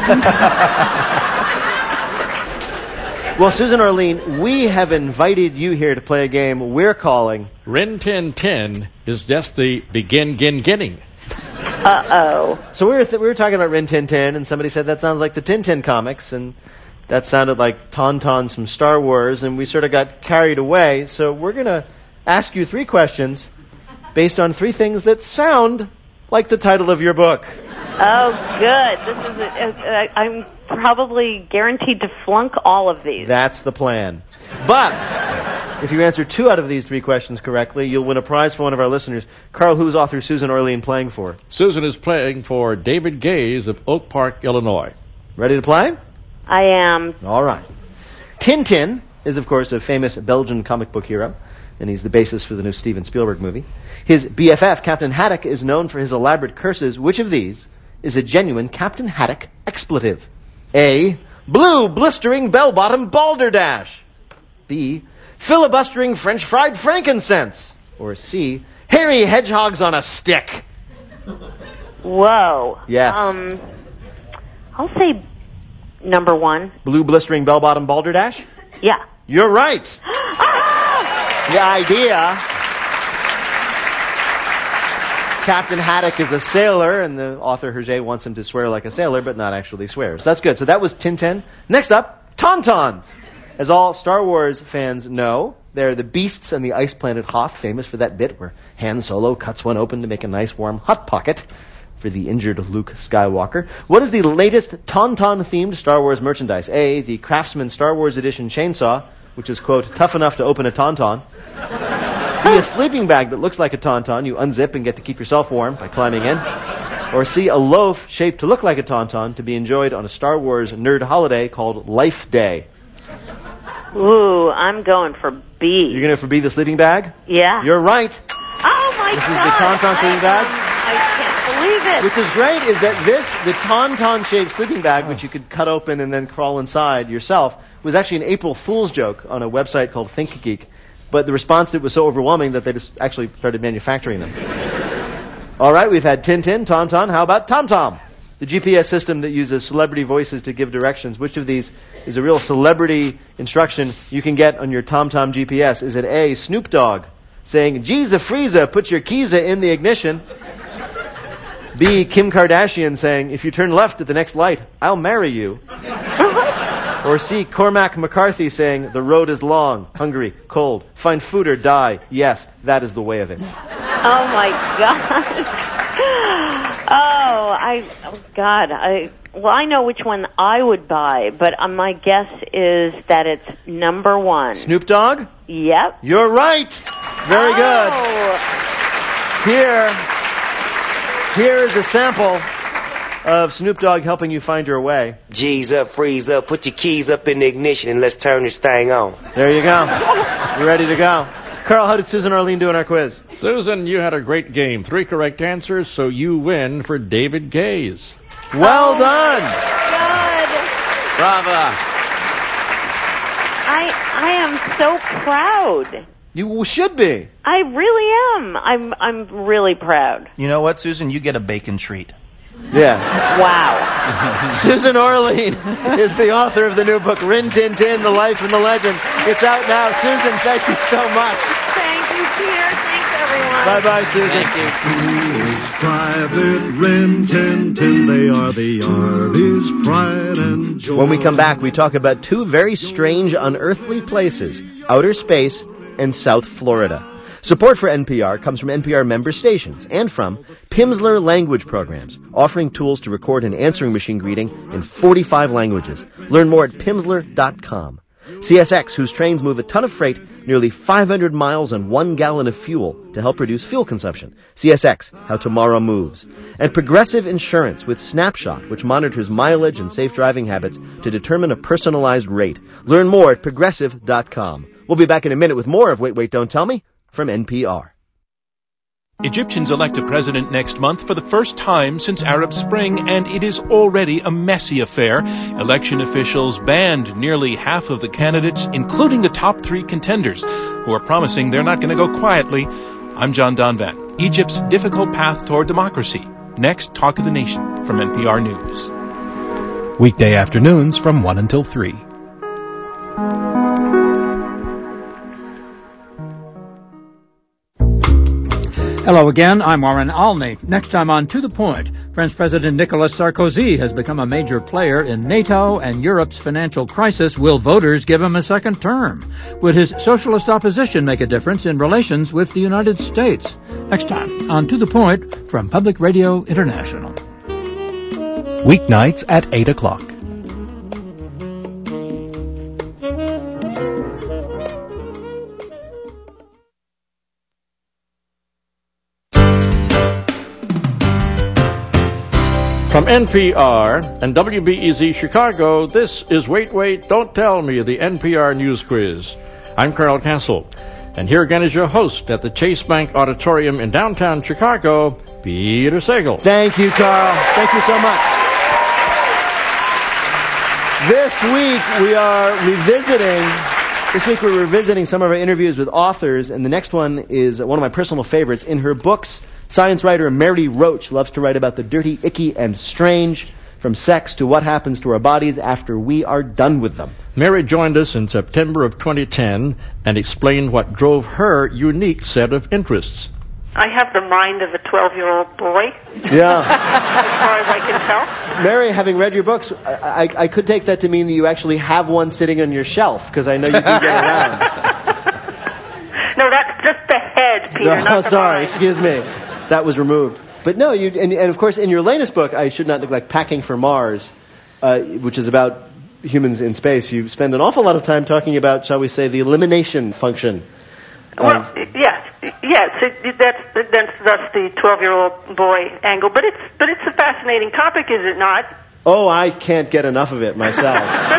Well, Susan Orlean, we have invited you here to play a game we're calling... Rin Tin Tin is just the begin, gin, getting. Uh-oh. So we were th- we were talking about Rin Tin Tin, and somebody said that sounds like the Tintin comics, and that sounded like Tauntauns from Star Wars, and we sort of got carried away. So we're going to ask you three questions based on three things that sound like the title of your book. Oh, good. This is. A, a, a, I'm probably guaranteed to flunk all of these. That's the plan. But if you answer two out of these three questions correctly, you'll win a prize for one of our listeners. Carl, who's author Susan Orlean playing for? Susan is playing for David Gaze of Oak Park, Illinois. Ready to play? I am. All right. Tintin is, of course, a famous Belgian comic book hero, and he's the basis for the new Steven Spielberg movie. His B F F, Captain Haddock, is known for his elaborate curses. Which of these is a genuine Captain Haddock expletive? A. Blue blistering bell-bottom balderdash. B. Filibustering French fried frankincense. Or C. Hairy hedgehogs on a stick. Whoa. Yes. Um, I'll say number one. Blue blistering bell-bottom balderdash? Yeah. You're right. The idea Captain Haddock is a sailor, and the author Hergé wants him to swear like a sailor, but not actually swear. So that's good. So that was Tintin. Next up, Tauntauns. As all Star Wars fans know, they're the beasts on the ice planet Hoth, famous for that bit where Han Solo cuts one open to make a nice warm hot pocket for the injured Luke Skywalker. What is the latest Tauntaun-themed Star Wars merchandise? A, the Craftsman Star Wars Edition chainsaw, which is, quote, tough enough to open a Tauntaun. B, a sleeping bag that looks like a Tauntaun. You unzip and get to keep yourself warm by climbing in. Or C, a loaf shaped to look like a Tauntaun to be enjoyed on a Star Wars nerd holiday called Life Day. Ooh, I'm going for B. You're going for B, the sleeping bag? Yeah. You're right. Oh, my this God. This is the Tauntaun sleeping bag. I can't believe it. Which is great is that this, the Tauntaun-shaped sleeping bag, which you could cut open and then crawl inside yourself, was actually an April Fool's joke on a website called ThinkGeek. But the response to it was so overwhelming that they just actually started manufacturing them. All right, we've had Tintin, Tauntaun. How about TomTom? The G P S system that uses celebrity voices to give directions. Which of these is a real celebrity instruction you can get on your TomTom G P S? Is it A, Snoop Dogg saying, "Geeza Freeza, put your keys in the ignition"? B, Kim Kardashian saying, "If you turn left at the next light, I'll marry you"? Or C, Cormac McCarthy saying, "The road is long, hungry, cold, find food or die. Yes, that is the way of it." Oh, my God. Oh, I, oh, God. I, well, I know which one I would buy, but uh, my guess is that it's number one. Snoop Dogg? Yep. You're right. Very oh. good. Here, here is a sample of Snoop Dogg helping you find your way. G's up, freeze up, put your keys up in the ignition and let's turn this thing on. There you go. You're ready to go. Carl, how did Susan Arlene do in our quiz? Susan, you had a great game. Three correct answers, so you win for David Gaze. Well oh done. God. Brava. I I am so proud. You should be. I really am. I'm I'm really proud. You know what, Susan? You get a bacon treat. Yeah. Wow. Susan Orlean is the author of the new book, Rin Tin Tin, The Life and the Legend. It's out now. Susan, thank you so much. Thank you, Peter. Thanks, everyone. Bye-bye, Susan. Thank you. Private Rin Tin Tin, they are the Army's pride and joy. When we come back, we talk about two very strange, unearthly places, outer space and South Florida. Support for N P R comes from N P R member stations and from Pimsleur Language Programs, offering tools to record an answering machine greeting in forty-five languages. Learn more at pimsleur dot com. C S X, whose trains move a ton of freight, nearly five hundred miles on one gallon of fuel to help reduce fuel consumption. C S X, how tomorrow moves. And Progressive Insurance with Snapshot, which monitors mileage and safe driving habits to determine a personalized rate. Learn more at progressive dot com. We'll be back in a minute with more of Wait, Wait, Don't Tell Me from N P R. Egyptians elect a president next month for the first time since Arab Spring, and it is already a messy affair. Election officials banned nearly half of the candidates, including the top three contenders, who are promising they're not going to go quietly. I'm John Donvan. Egypt's difficult path toward democracy. Next, Talk of the Nation from N P R News. Weekday afternoons from one until three. Hello again, I'm Warren Alney. Next time on To the Point, French President Nicolas Sarkozy has become a major player in NATO and Europe's financial crisis. Will voters give him a second term? Would his socialist opposition make a difference in relations with the United States? Next time on To the Point from Public Radio International. Weeknights at eight o'clock. From N P R and W B E Z Chicago, this is Wait, Wait, Don't Tell Me, the N P R News Quiz. I'm Carl Castle, and here again is your host at the Chase Bank Auditorium in downtown Chicago, Peter Sagal. Thank you, Carl. Thank you so much. This week we are revisiting, this week we're revisiting some of our interviews with authors, and the next one is one of my personal favorites. In her books, science writer Mary Roach loves to write about the dirty, icky, and strange, from sex to what happens to our bodies after we are done with them. Mary joined us in September of twenty ten and explained what drove her unique set of interests. I have the mind of a twelve-year-old boy. Yeah. As far as I can tell. Mary, having read your books, I, I, I could take that to mean that you actually have one sitting on your shelf, because I know you do get around. No, that's just the head, Peter, No, not the sorry, mind. excuse me. That was removed. But no, you and, and of course in your latest book, I should not neglect Packing for Mars, uh, which is about humans in space. You spend an awful lot of time talking about, shall we say, the elimination function. Well, of, yes, yes, it, it, that's that's that's the twelve-year-old boy angle. But it's but it's a fascinating topic, is it not? oh, I can't get enough of it myself.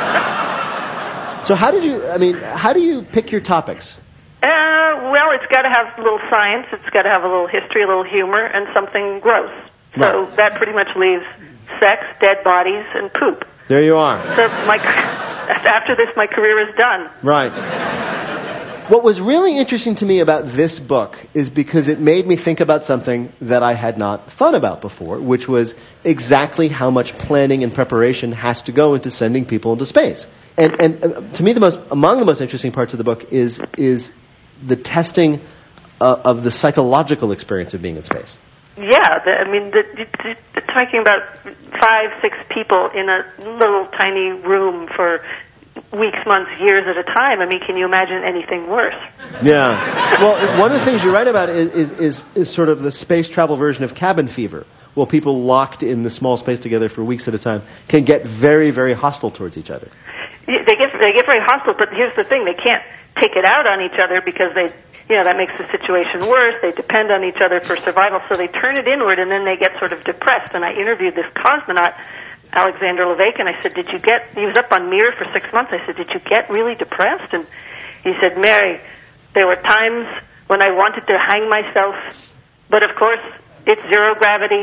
So how did you? I mean, how do you pick your topics? Uh, well, it's got to have a little science, it's got to have a little history, a little humor, and something gross. So Right. that pretty much leaves sex, dead bodies, and poop. There you are. So my after this, my career is done. Right. What was really interesting to me about this book is because it made me think about something that I had not thought about before, which was exactly how much planning and preparation has to go into sending people into space. And, and uh, to me, the most among the most interesting parts of the book is is the testing uh, of the psychological experience of being in space. Yeah, the, I mean, the, the, the, talking about five, six people in a little tiny room for weeks, months, years at a time. I mean, can you imagine anything worse? Yeah. Well, one of the things you write about is, is, is, is sort of the space travel version of cabin fever. Well, people locked in the small space together for weeks at a time can get very, very hostile towards each other. Yeah, They get they get very hostile, but here's the thing: they can't take it out on each other because they, you know, that makes the situation worse. They depend on each other for survival, so they turn it inward, and then they get sort of depressed. And I interviewed this cosmonaut, Alexander Levake, and I said, "Did you get?" He was up on Mir for six months. I said, "Did you get really depressed?" And he said, "Mary, there were times when I wanted to hang myself, but of course." It's zero gravity.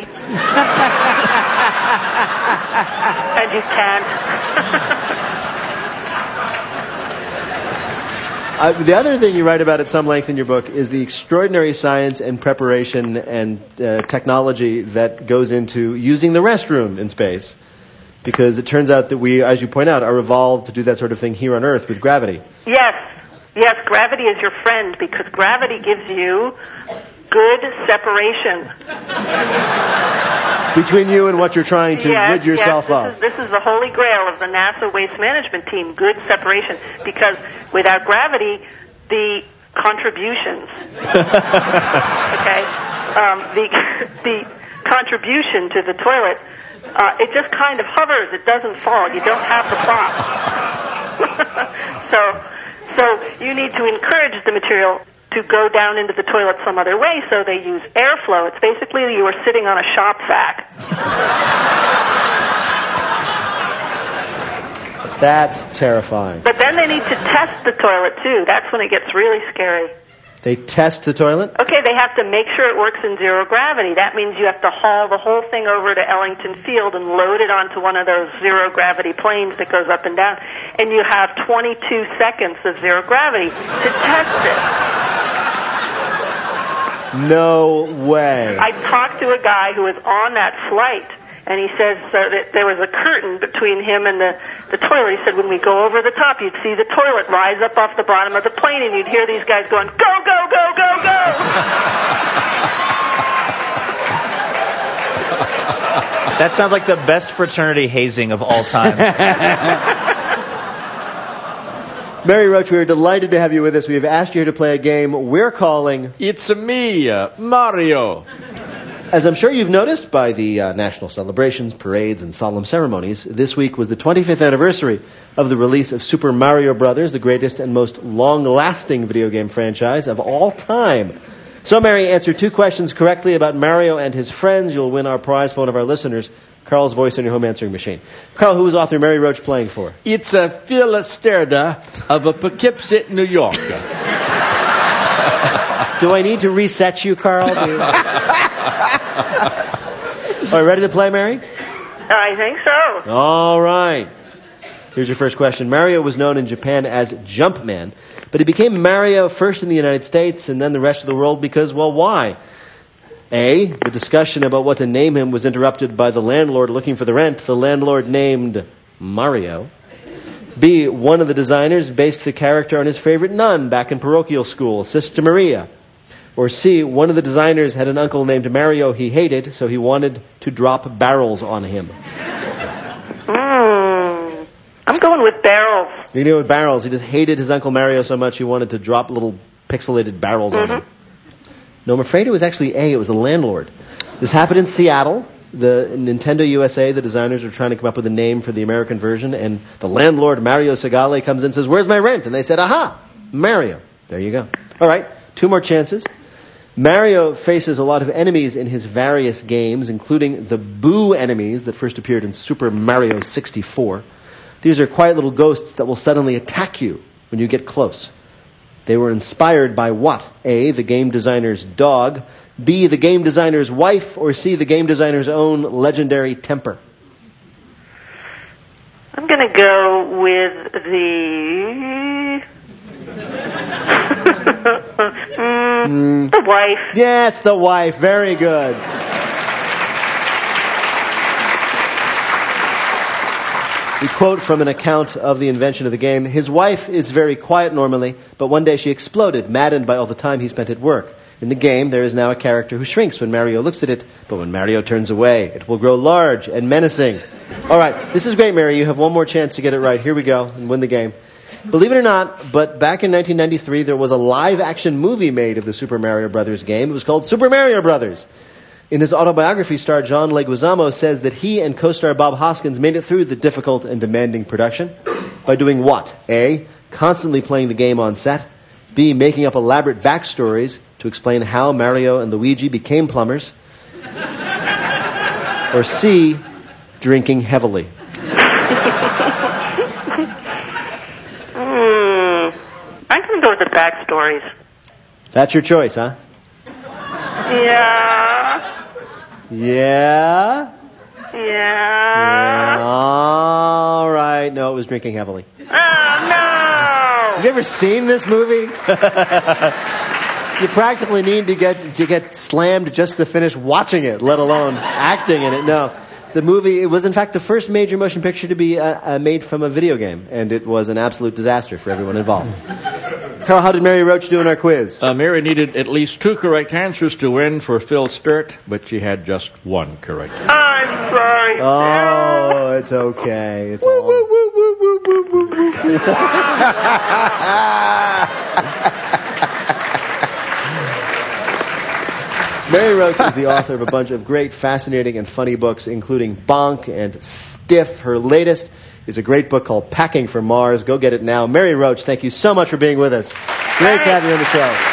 And you can't. Uh, the other thing you write about at some length in your book is the extraordinary science and preparation and uh, technology that goes into using the restroom in space. Because it turns out that we, as you point out, are evolved to do that sort of thing here on Earth with gravity. Yes. Yes, gravity is your friend because gravity gives you good separation. Between you and what you're trying to yes, rid yourself yes, of. this is, this is the holy grail of the NASA waste management team, good separation. Because without gravity, the contributions, okay, um, the, the contribution to the toilet, uh, it just kind of hovers. It doesn't fall. You don't have the prop. so, so you need to encourage the material to go down into the toilet some other way, so they use airflow. It's basically you are sitting on a shop vac. That's terrifying. But then they need to test the toilet, too. That's when it gets really scary. They test the toilet? Okay, they have to make sure it works in zero gravity. That means you have to haul the whole thing over to Ellington Field and load it onto one of those zero gravity planes that goes up and down. And you have twenty-two seconds of zero gravity to test it. No way. I talked to a guy who was on that flight, and he says uh, that there was a curtain between him and the, the toilet. He said when we go over the top, you'd see the toilet rise up off the bottom of the plane, and you'd hear these guys going, go, go, go, go, go! That sounds like the best fraternity hazing of all time. Mary Roach, we are delighted to have you with us. We have asked you here to play a game we're calling It's Me, uh, Mario. As I'm sure you've noticed by the uh, national celebrations, parades, and solemn ceremonies, this week was the twenty-fifth anniversary of the release of Super Mario Brothers, the greatest and most long-lasting video game franchise of all time. So, Mary, answer two questions correctly about Mario and his friends. You'll win our prize for one of our listeners, Carl's voice on your home answering machine. Carl, who is author Mary Roach playing for? It's a Phil Sterda of a Poughkeepsie, New York. Do I need to reset you, Carl? Do you... All right, ready to play, Mary? I think so. All right. Here's your first question. Mario was known in Japan as Jumpman, but he became Mario first in the United States and then the rest of the world because, well, why? A, the discussion about what to name him was interrupted by the landlord looking for the rent. The landlord named Mario. B, one of the designers based the character on his favorite nun back in parochial school, Sister Maria. Or C, one of the designers had an uncle named Mario he hated, so he wanted to drop barrels on him. Mm, I'm going with barrels. You know, with barrels. He just hated his Uncle Mario so much he wanted to drop little pixelated barrels Mm-hmm. on him. No, I'm afraid it was actually A. It was the landlord. This happened in Seattle. The Nintendo U S A, the designers are trying to come up with a name for the American version, and the landlord, Mario Segale, comes in and says, "Where's my rent?" And they said, "Aha, Mario." There you go. All right, two more chances. Mario faces a lot of enemies in his various games, including the Boo enemies that first appeared in Super Mario sixty-four. These are quiet little ghosts that will suddenly attack you when you get close. They were inspired by what? A, the game designer's dog, B, the game designer's wife, or C, the game designer's own legendary temper? I'm going to go with the... mm, the wife. Yes, the wife. Very good. We quote from an account of the invention of the game. His wife is very quiet normally, but one day she exploded, maddened by all the time he spent at work. In the game, there is now a character who shrinks when Mario looks at it, but when Mario turns away, it will grow large and menacing. All right, this is great, Mary. You have one more chance to get it right. Here we go, and win the game. Believe it or not, but back in nineteen ninety-three, there was a live-action movie made of the Super Mario Brothers game. It was called Super Mario Brothers. In his autobiography, star John Leguizamo says that he and co-star Bob Hoskins made it through the difficult and demanding production by doing what? A, constantly playing the game on set. B, making up elaborate backstories to explain how Mario and Luigi became plumbers. Or C, drinking heavily. mm, I'm going to go with the backstories. That's your choice, huh? Yeah. Yeah? Yeah. Yeah. All right. No, it was drinking heavily. Oh, no! Have you ever seen this movie? You practically need to get to get slammed just to finish watching it, let alone acting in it. No. The movie, it was in fact the first major motion picture to be uh, uh, made from a video game, and it was an absolute disaster for everyone involved. Carl, how did Mary Roach do in our quiz? Uh, Mary needed at least two correct answers to win for Phil's Spirit, but she had just one correct. I'm sorry. Oh, it's okay. It's all... woo, woo, woo, woo, woo, woo, woo. Mary Roach is the author of a bunch of great, fascinating, and funny books, including Bonk and Stiff. Her latest is a great book called Packing for Mars. Go get it now. Mary Roach, thank you so much for being with us. Great to have you on the show.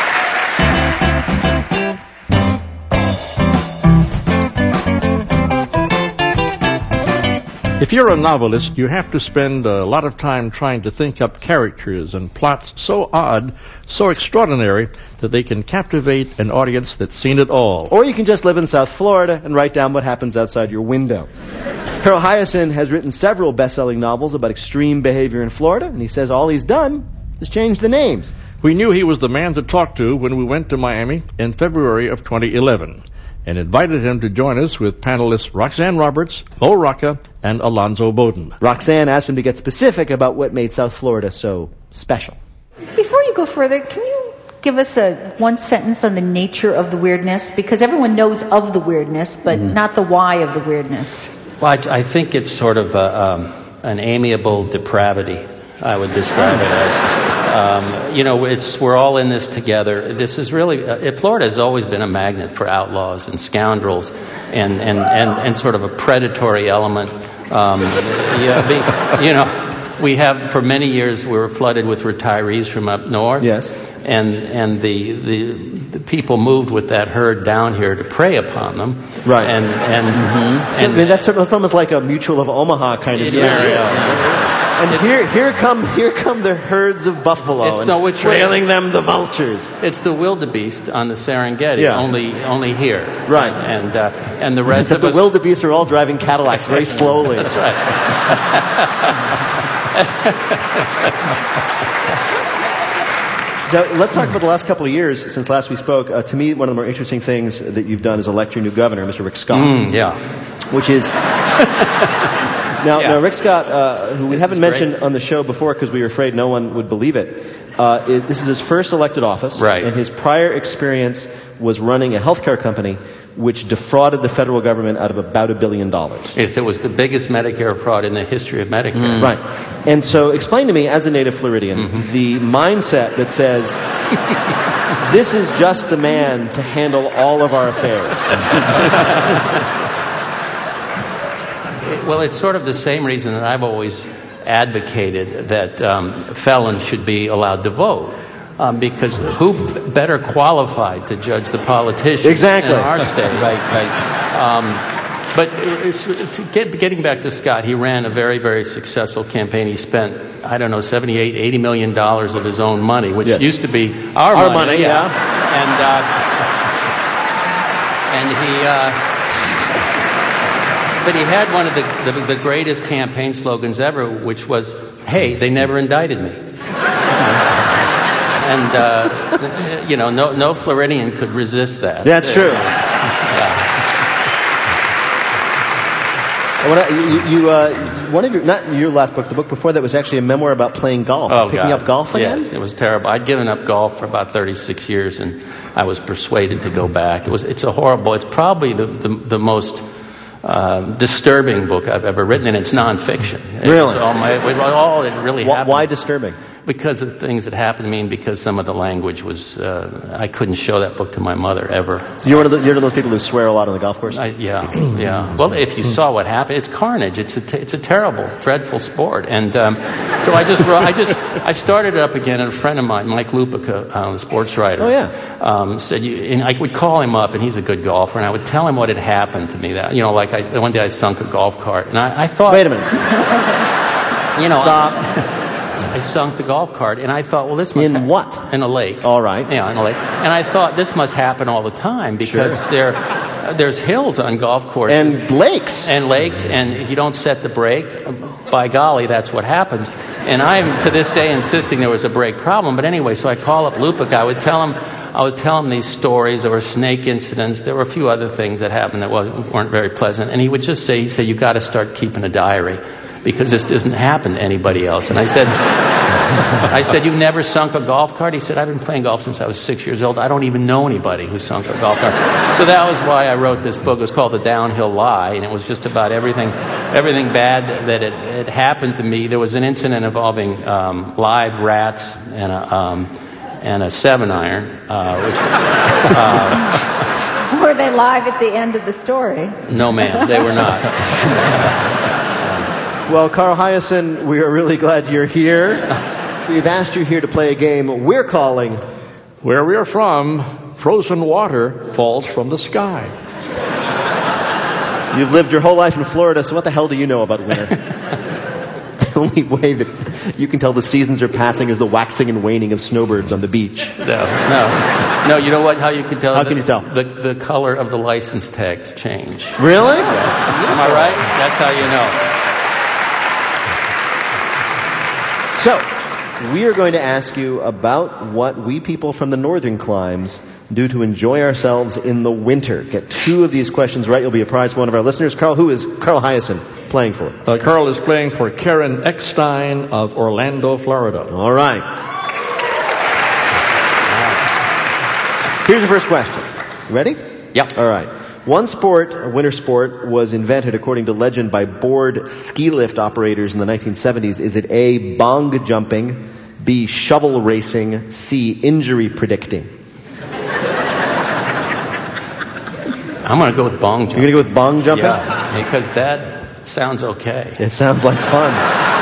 If you're a novelist, you have to spend a lot of time trying to think up characters and plots so odd, so extraordinary, that they can captivate an audience that's seen it all. Or you can just live in South Florida and write down what happens outside your window. Carl Hiaasen has written several best-selling novels about extreme behavior in Florida, and he says all he's done is change the names. We knew he was the man to talk to when we went to Miami in February of twenty eleven. And invited him to join us with panelists Roxanne Roberts, Mo Rocca, and Alonzo Bowden. Roxanne asked him to get specific about what made South Florida so special. Before you go further, can you give us a one sentence on the nature of the weirdness? Because everyone knows of the weirdness, but mm-hmm. not the why of the weirdness. Well, I, I think it's sort of a, um, an amiable depravity, I would describe it as. Um, you know, it's we're all in this together. This is really uh, Florida has always been a magnet for outlaws and scoundrels, and and, and, and sort of a predatory element. Um, yeah, be, you know, we have for many years we were flooded with retirees from up north. Yes. And and the, the the people moved with that herd down here to prey upon them. Right. And and, mm-hmm. so, and I mean, that's, that's almost like a Mutual of Omaha kind of scenario. Yeah. And it's, here here come here come the herds of buffalo it's, and no, it's trailing them the vultures. It's the wildebeest on the Serengeti, yeah. only only here. Right. And uh, and the rest Except of us... the wildebeest are all driving Cadillacs very slowly. That's right. So let's talk about the last couple of years since last we spoke. Uh, to me, one of the more interesting things that you've done is elect your new governor, Mister Rick Scott. Mm, yeah. Which is Now, Yeah. now Rick Scott, uh, who we This haven't is mentioned great. on the show before because we were afraid no one would believe it, uh, is, this is his first elected office. Right. And his prior experience was running a healthcare company which defrauded the federal government out of about a billion dollars. Yes, it was the biggest Medicare fraud in the history of Medicare. Right. And so explain to me, as a native Floridian, Mm-hmm. the mindset that says, this is just the man to handle all of our affairs. Well, it's sort of the same reason that I've always advocated that um, felons should be allowed to vote. Um, because who b- better qualified to judge the politicians Exactly. in our state? Right, right. Um, but it's, to get, getting back to Scott, he ran a very, very successful campaign. He spent, I don't know, seventy-eight, eighty million dollars of his own money, which Yes. used to be our, Our money, yeah. And uh, and he. Uh, But he had one of the, the the greatest campaign slogans ever, which was, "Hey, they never indicted me." And uh, you know, no no Floridian could resist that. That's true. Yeah. When I, you, you, uh, one of your, not your last book, the book before that was actually a memoir about playing golf. Oh, Picking God. up golf again? Yes, it was terrible. I'd given up golf for about thirty-six years, and I was persuaded to go back. It was it's a horrible. It's probably the the, the most uh, disturbing book I've ever written, and it's nonfiction. Really? It's all, my, it, all it really Why, happened. why disturbing? Because of things that happened to me, and because some of the language was, uh, I couldn't show that book to my mother ever. You're one of the, you're one of those people who swear a lot on the golf course? I, yeah, yeah. Well, if you saw what happened, it's carnage. It's a, t- it's a terrible, dreadful sport. And um, so I just, wrote, I just, I started it up again. And a friend of mine, Mike Lupica, uh, the sports writer, Oh, yeah. um, said, you, and I would call him up, and he's a good golfer, and I would tell him what had happened to me. That you know, like I, one day I sunk a golf cart, and I, I thought, Wait a minute. you know, Stop. I sunk the golf cart, and I thought, well, this must In ha- what? In a lake. All right. Yeah, in a lake. And I thought this must happen all the time because Sure. there, uh, there's hills on golf courses And lakes. and lakes, and if you don't set the brake, by golly, that's what happens. And I'm to this day insisting there was a brake problem. But anyway, so I call up Lupic. I would tell him, I would tell him these stories. There were snake incidents. There were a few other things that happened that wasn't, weren't very pleasant. And he would just say, he said, you got to start keeping a diary because this doesn't happen to anybody else. And I said, I said, you've never sunk a golf cart? He said, I've been playing golf since I was six years old. I don't even know anybody who sunk a golf cart. So that was why I wrote this book. It was called The Downhill Lie, and it was just about everything everything bad that had, had happened to me. There was an incident involving um, live rats and a, um, and a seven iron, uh, which... Uh, Were they live at the end of the story? no, ma'am, they were not. Well, Carl Hiaasen, we are really glad you're here. We've asked you here to play a game we're calling Where we are from, frozen water falls from the sky. You've lived your whole life in Florida, so what the hell do you know about winter? The only way that you can tell the seasons are passing is the waxing and waning of snowbirds on the beach. No, no. No, you know what? How you can tell? How the, can you tell? The, the color of the license tags change. Really? Am I right? That's how you know. So, we are going to ask you about what we people from the northern climes do to enjoy ourselves in the winter. Get two of these questions right, you'll be a prize for one of our listeners. Carl, who is Carl Hiaasen playing for? Uh, Carl is playing for Karen Eckstein of Orlando, Florida. All right. Here's your first question. You ready? Yep. All right. One sport, a winter sport, was invented, according to legend, by bored ski lift operators in the nineteen seventies. Is it A, bong jumping, B, shovel racing, C, injury predicting? I'm going to go with bong jumping. You're going to go with bong jumping? Yeah, because that sounds okay. It sounds like fun.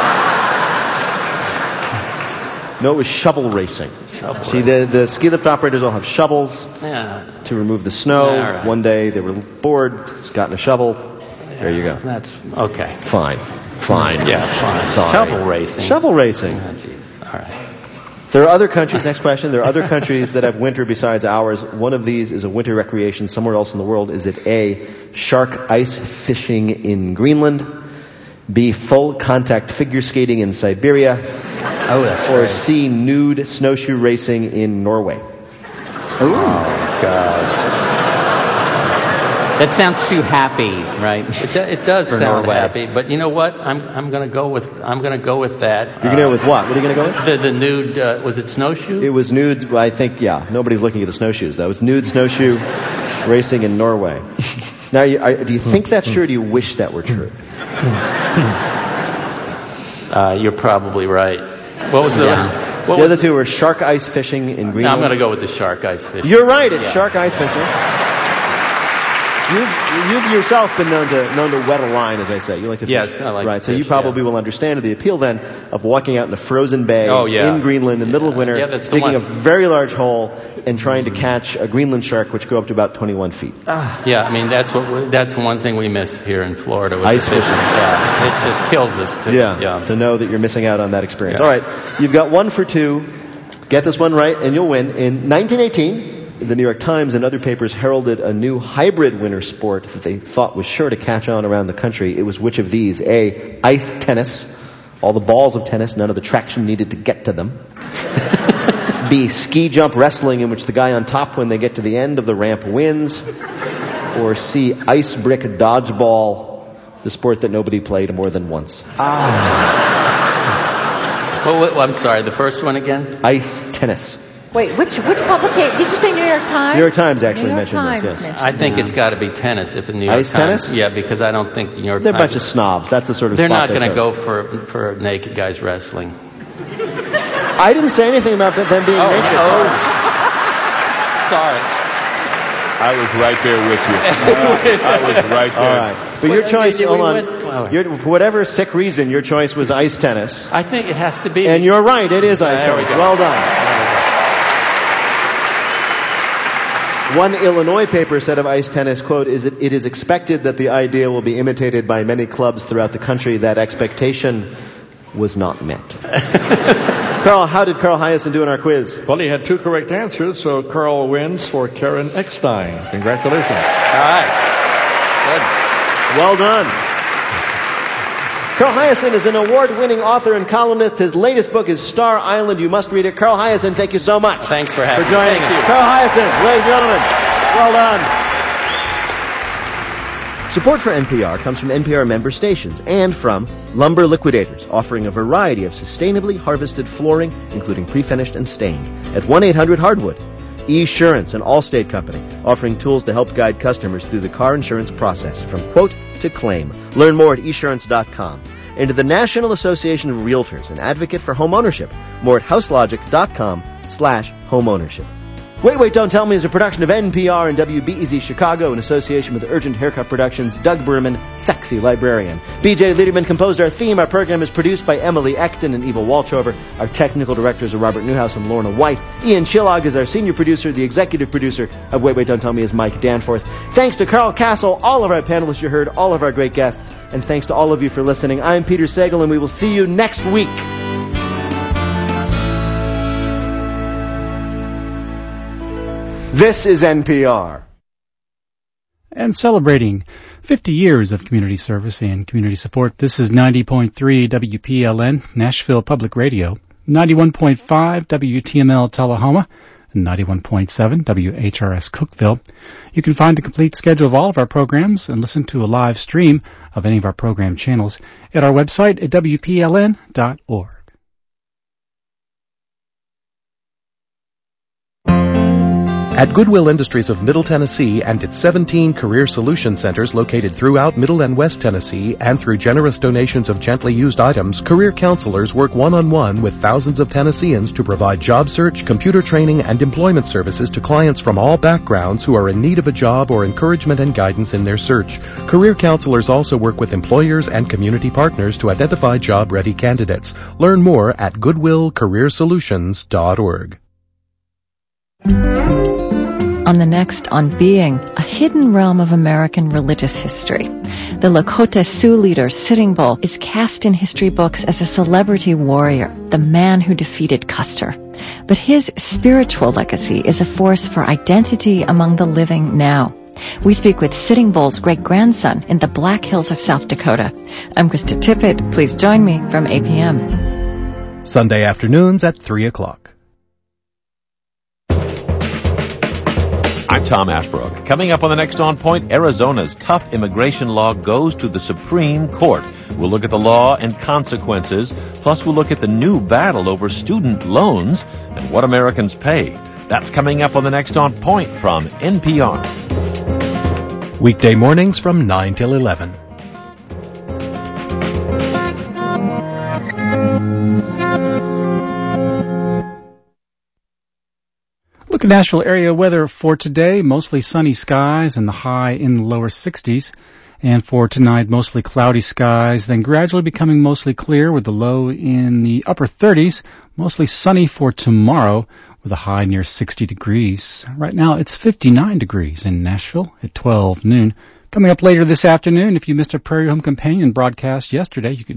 No, it was shovel racing. Shovel See, the, the ski lift operators all have shovels Yeah. to remove the snow. All right. One day they were bored, got in a shovel. There you go. That's okay. Fine. Fine. Yeah, fine. Sorry. Shovel racing. Shovel racing. Oh, geez. All right. There are other countries, next question, there are other countries that have winter besides ours. One of these is a winter recreation somewhere else in the world. Is it A, shark ice fishing in Greenland, B, full contact figure skating in Siberia, Oh, that's or right. C, nude snowshoe racing in Norway? Ooh. Oh, God. That sounds too happy, right? It, do, it does For sound Norway. happy, but you know what? I'm I'm going to go with I'm going to go with that. You're going to go with what? What are you going to go with? The the nude uh, was it snowshoe? It was nude. I think yeah. Nobody's looking at the snowshoes though. It's nude snowshoe racing in Norway. Now, you, are, do you think that's true? Or do you wish that were true? Uh, you're probably right. What was the? Yeah. What the was other two were shark ice fishing in Greenland. No, I'm going to go with the shark ice fishing. You're right. It's Yeah. shark ice fishing. You've, you've yourself been known to known to wet a line, as I say. You like to fish. Yes, I like Right, to so you fish, probably will understand the appeal then of walking out in a frozen bay Oh, yeah. in Greenland in the middle of winter, Yeah, that's the digging one. a very large hole and trying to catch a Greenland shark, which go up to about twenty-one feet. Yeah, I mean that's what we, that's the one thing we miss here in Florida with Ice the fishing. fishing. Yeah, it just kills us. To, Yeah, yeah. to know that you're missing out on that experience. Yeah. All right, you've got one for two. Get this one right, and you'll win. In nineteen eighteen, the New York Times and other papers heralded a new hybrid winter sport that they thought was sure to catch on around the country. It was which of these? A, ice tennis. All the balls of tennis, none of the traction needed to get to them. B, ski jump wrestling, in which the guy on top, when they get to the end of the ramp, wins. Or C, ice brick dodgeball, the sport that nobody played more than once. Well, well, I'm sorry. The first one again? Ice tennis. Wait, which which publication? Did you say New York Times? New York Times actually New York mentioned Times this, yes. mentioned I think it's got to be tennis. If the New York Ice Times, tennis? Yeah, because I don't think the New York They're a Times. bunch of snobs. That's the sort of They're spot not going to go. go for for naked guys wrestling. I didn't say anything about them being Oh, naked. oh. Sorry. I was right there with you. I was right there. All right. But your Wait, choice, did we hold on. win? Well, Your, for whatever sick reason, your choice was ice tennis. I think it has to be. And you're right, it is ice There we tennis. go. Well done. One Illinois paper said of ice tennis, quote, "Is it, it is expected that the idea will be imitated by many clubs throughout the country. That expectation was not met." Carl, how did Carl Hyacin do in our quiz? Well, he had two correct answers, so Carl wins for Karen Eckstein. Congratulations. All right. Good. Well done. Carl Hyacin is an award-winning author and columnist. His latest book is Star Island. You must read it. Carl Hyacin, thank you so much. Thanks for having for joining me. us. Thank you. Carl Hyacin, ladies and gentlemen, well done. Support for N P R comes from N P R member stations and from Lumber Liquidators, offering a variety of sustainably harvested flooring, including pre-finished and stained, at one eight hundred hardwood. Esurance, an Allstate company, offering tools to help guide customers through the car insurance process, from quote to claim. Learn more at esurance dot com. And to the National Association of Realtors, an advocate for home ownership. More at houselogic.com slash home ownership. Wait, Wait, Don't Tell Me is a production of N P R and W B E Z Chicago in association with Urgent Haircut Productions, Doug Berman, Sexy Librarian. B J Liederman composed our theme. Our program is produced by Emily Ekton and Eva Walchover. Our technical directors are Robert Newhouse and Lorna White. Ian Chillog is our senior producer. The executive producer of Wait, Wait, Don't Tell Me is Mike Danforth. Thanks to Carl Castle, all of our panelists you heard, all of our great guests, and thanks to all of you for listening. I'm Peter Sagal, and we will see you next week. This is N P R. And celebrating fifty years of community service and community support, this is ninety point three W P L N, Nashville Public Radio, ninety-one point five W T M L Tullahoma, and ninety-one point seven W H R S Cookeville. You can find a complete schedule of all of our programs and listen to a live stream of any of our program channels at our website at W P L N dot org. At Goodwill Industries of Middle Tennessee and its seventeen Career Solution Centers located throughout Middle and West Tennessee, and through generous donations of gently used items, career counselors work one-on-one with thousands of Tennesseans to provide job search, computer training, and employment services to clients from all backgrounds who are in need of a job or encouragement and guidance in their search. Career counselors also work with employers and community partners to identify job-ready candidates. Learn more at goodwill career solutions dot org. On the next On Being, a hidden realm of American religious history. The Lakota Sioux leader Sitting Bull is cast in history books as a celebrity warrior, the man who defeated Custer. But his spiritual legacy is a force for identity among the living now. We speak with Sitting Bull's great-grandson in the Black Hills of South Dakota. I'm Krista Tippett. Please join me from eight p.m. Sunday afternoons at three o'clock. I'm Tom Ashbrook. Coming up on the next On Point, Arizona's tough immigration law goes to the Supreme Court. We'll look at the law and consequences. Plus, we'll look at the new battle over student loans and what Americans pay. That's coming up on the next On Point from N P R. Weekday mornings from nine till eleven. Look at Nashville area weather for today. Mostly sunny skies and the high in the lower sixties. And for tonight, mostly cloudy skies, then gradually becoming mostly clear with the low in the upper thirties. Mostly sunny for tomorrow with a high near sixty degrees. Right now, it's fifty-nine degrees in Nashville at twelve noon. Coming up later this afternoon, if you missed a Prairie Home Companion broadcast yesterday, you can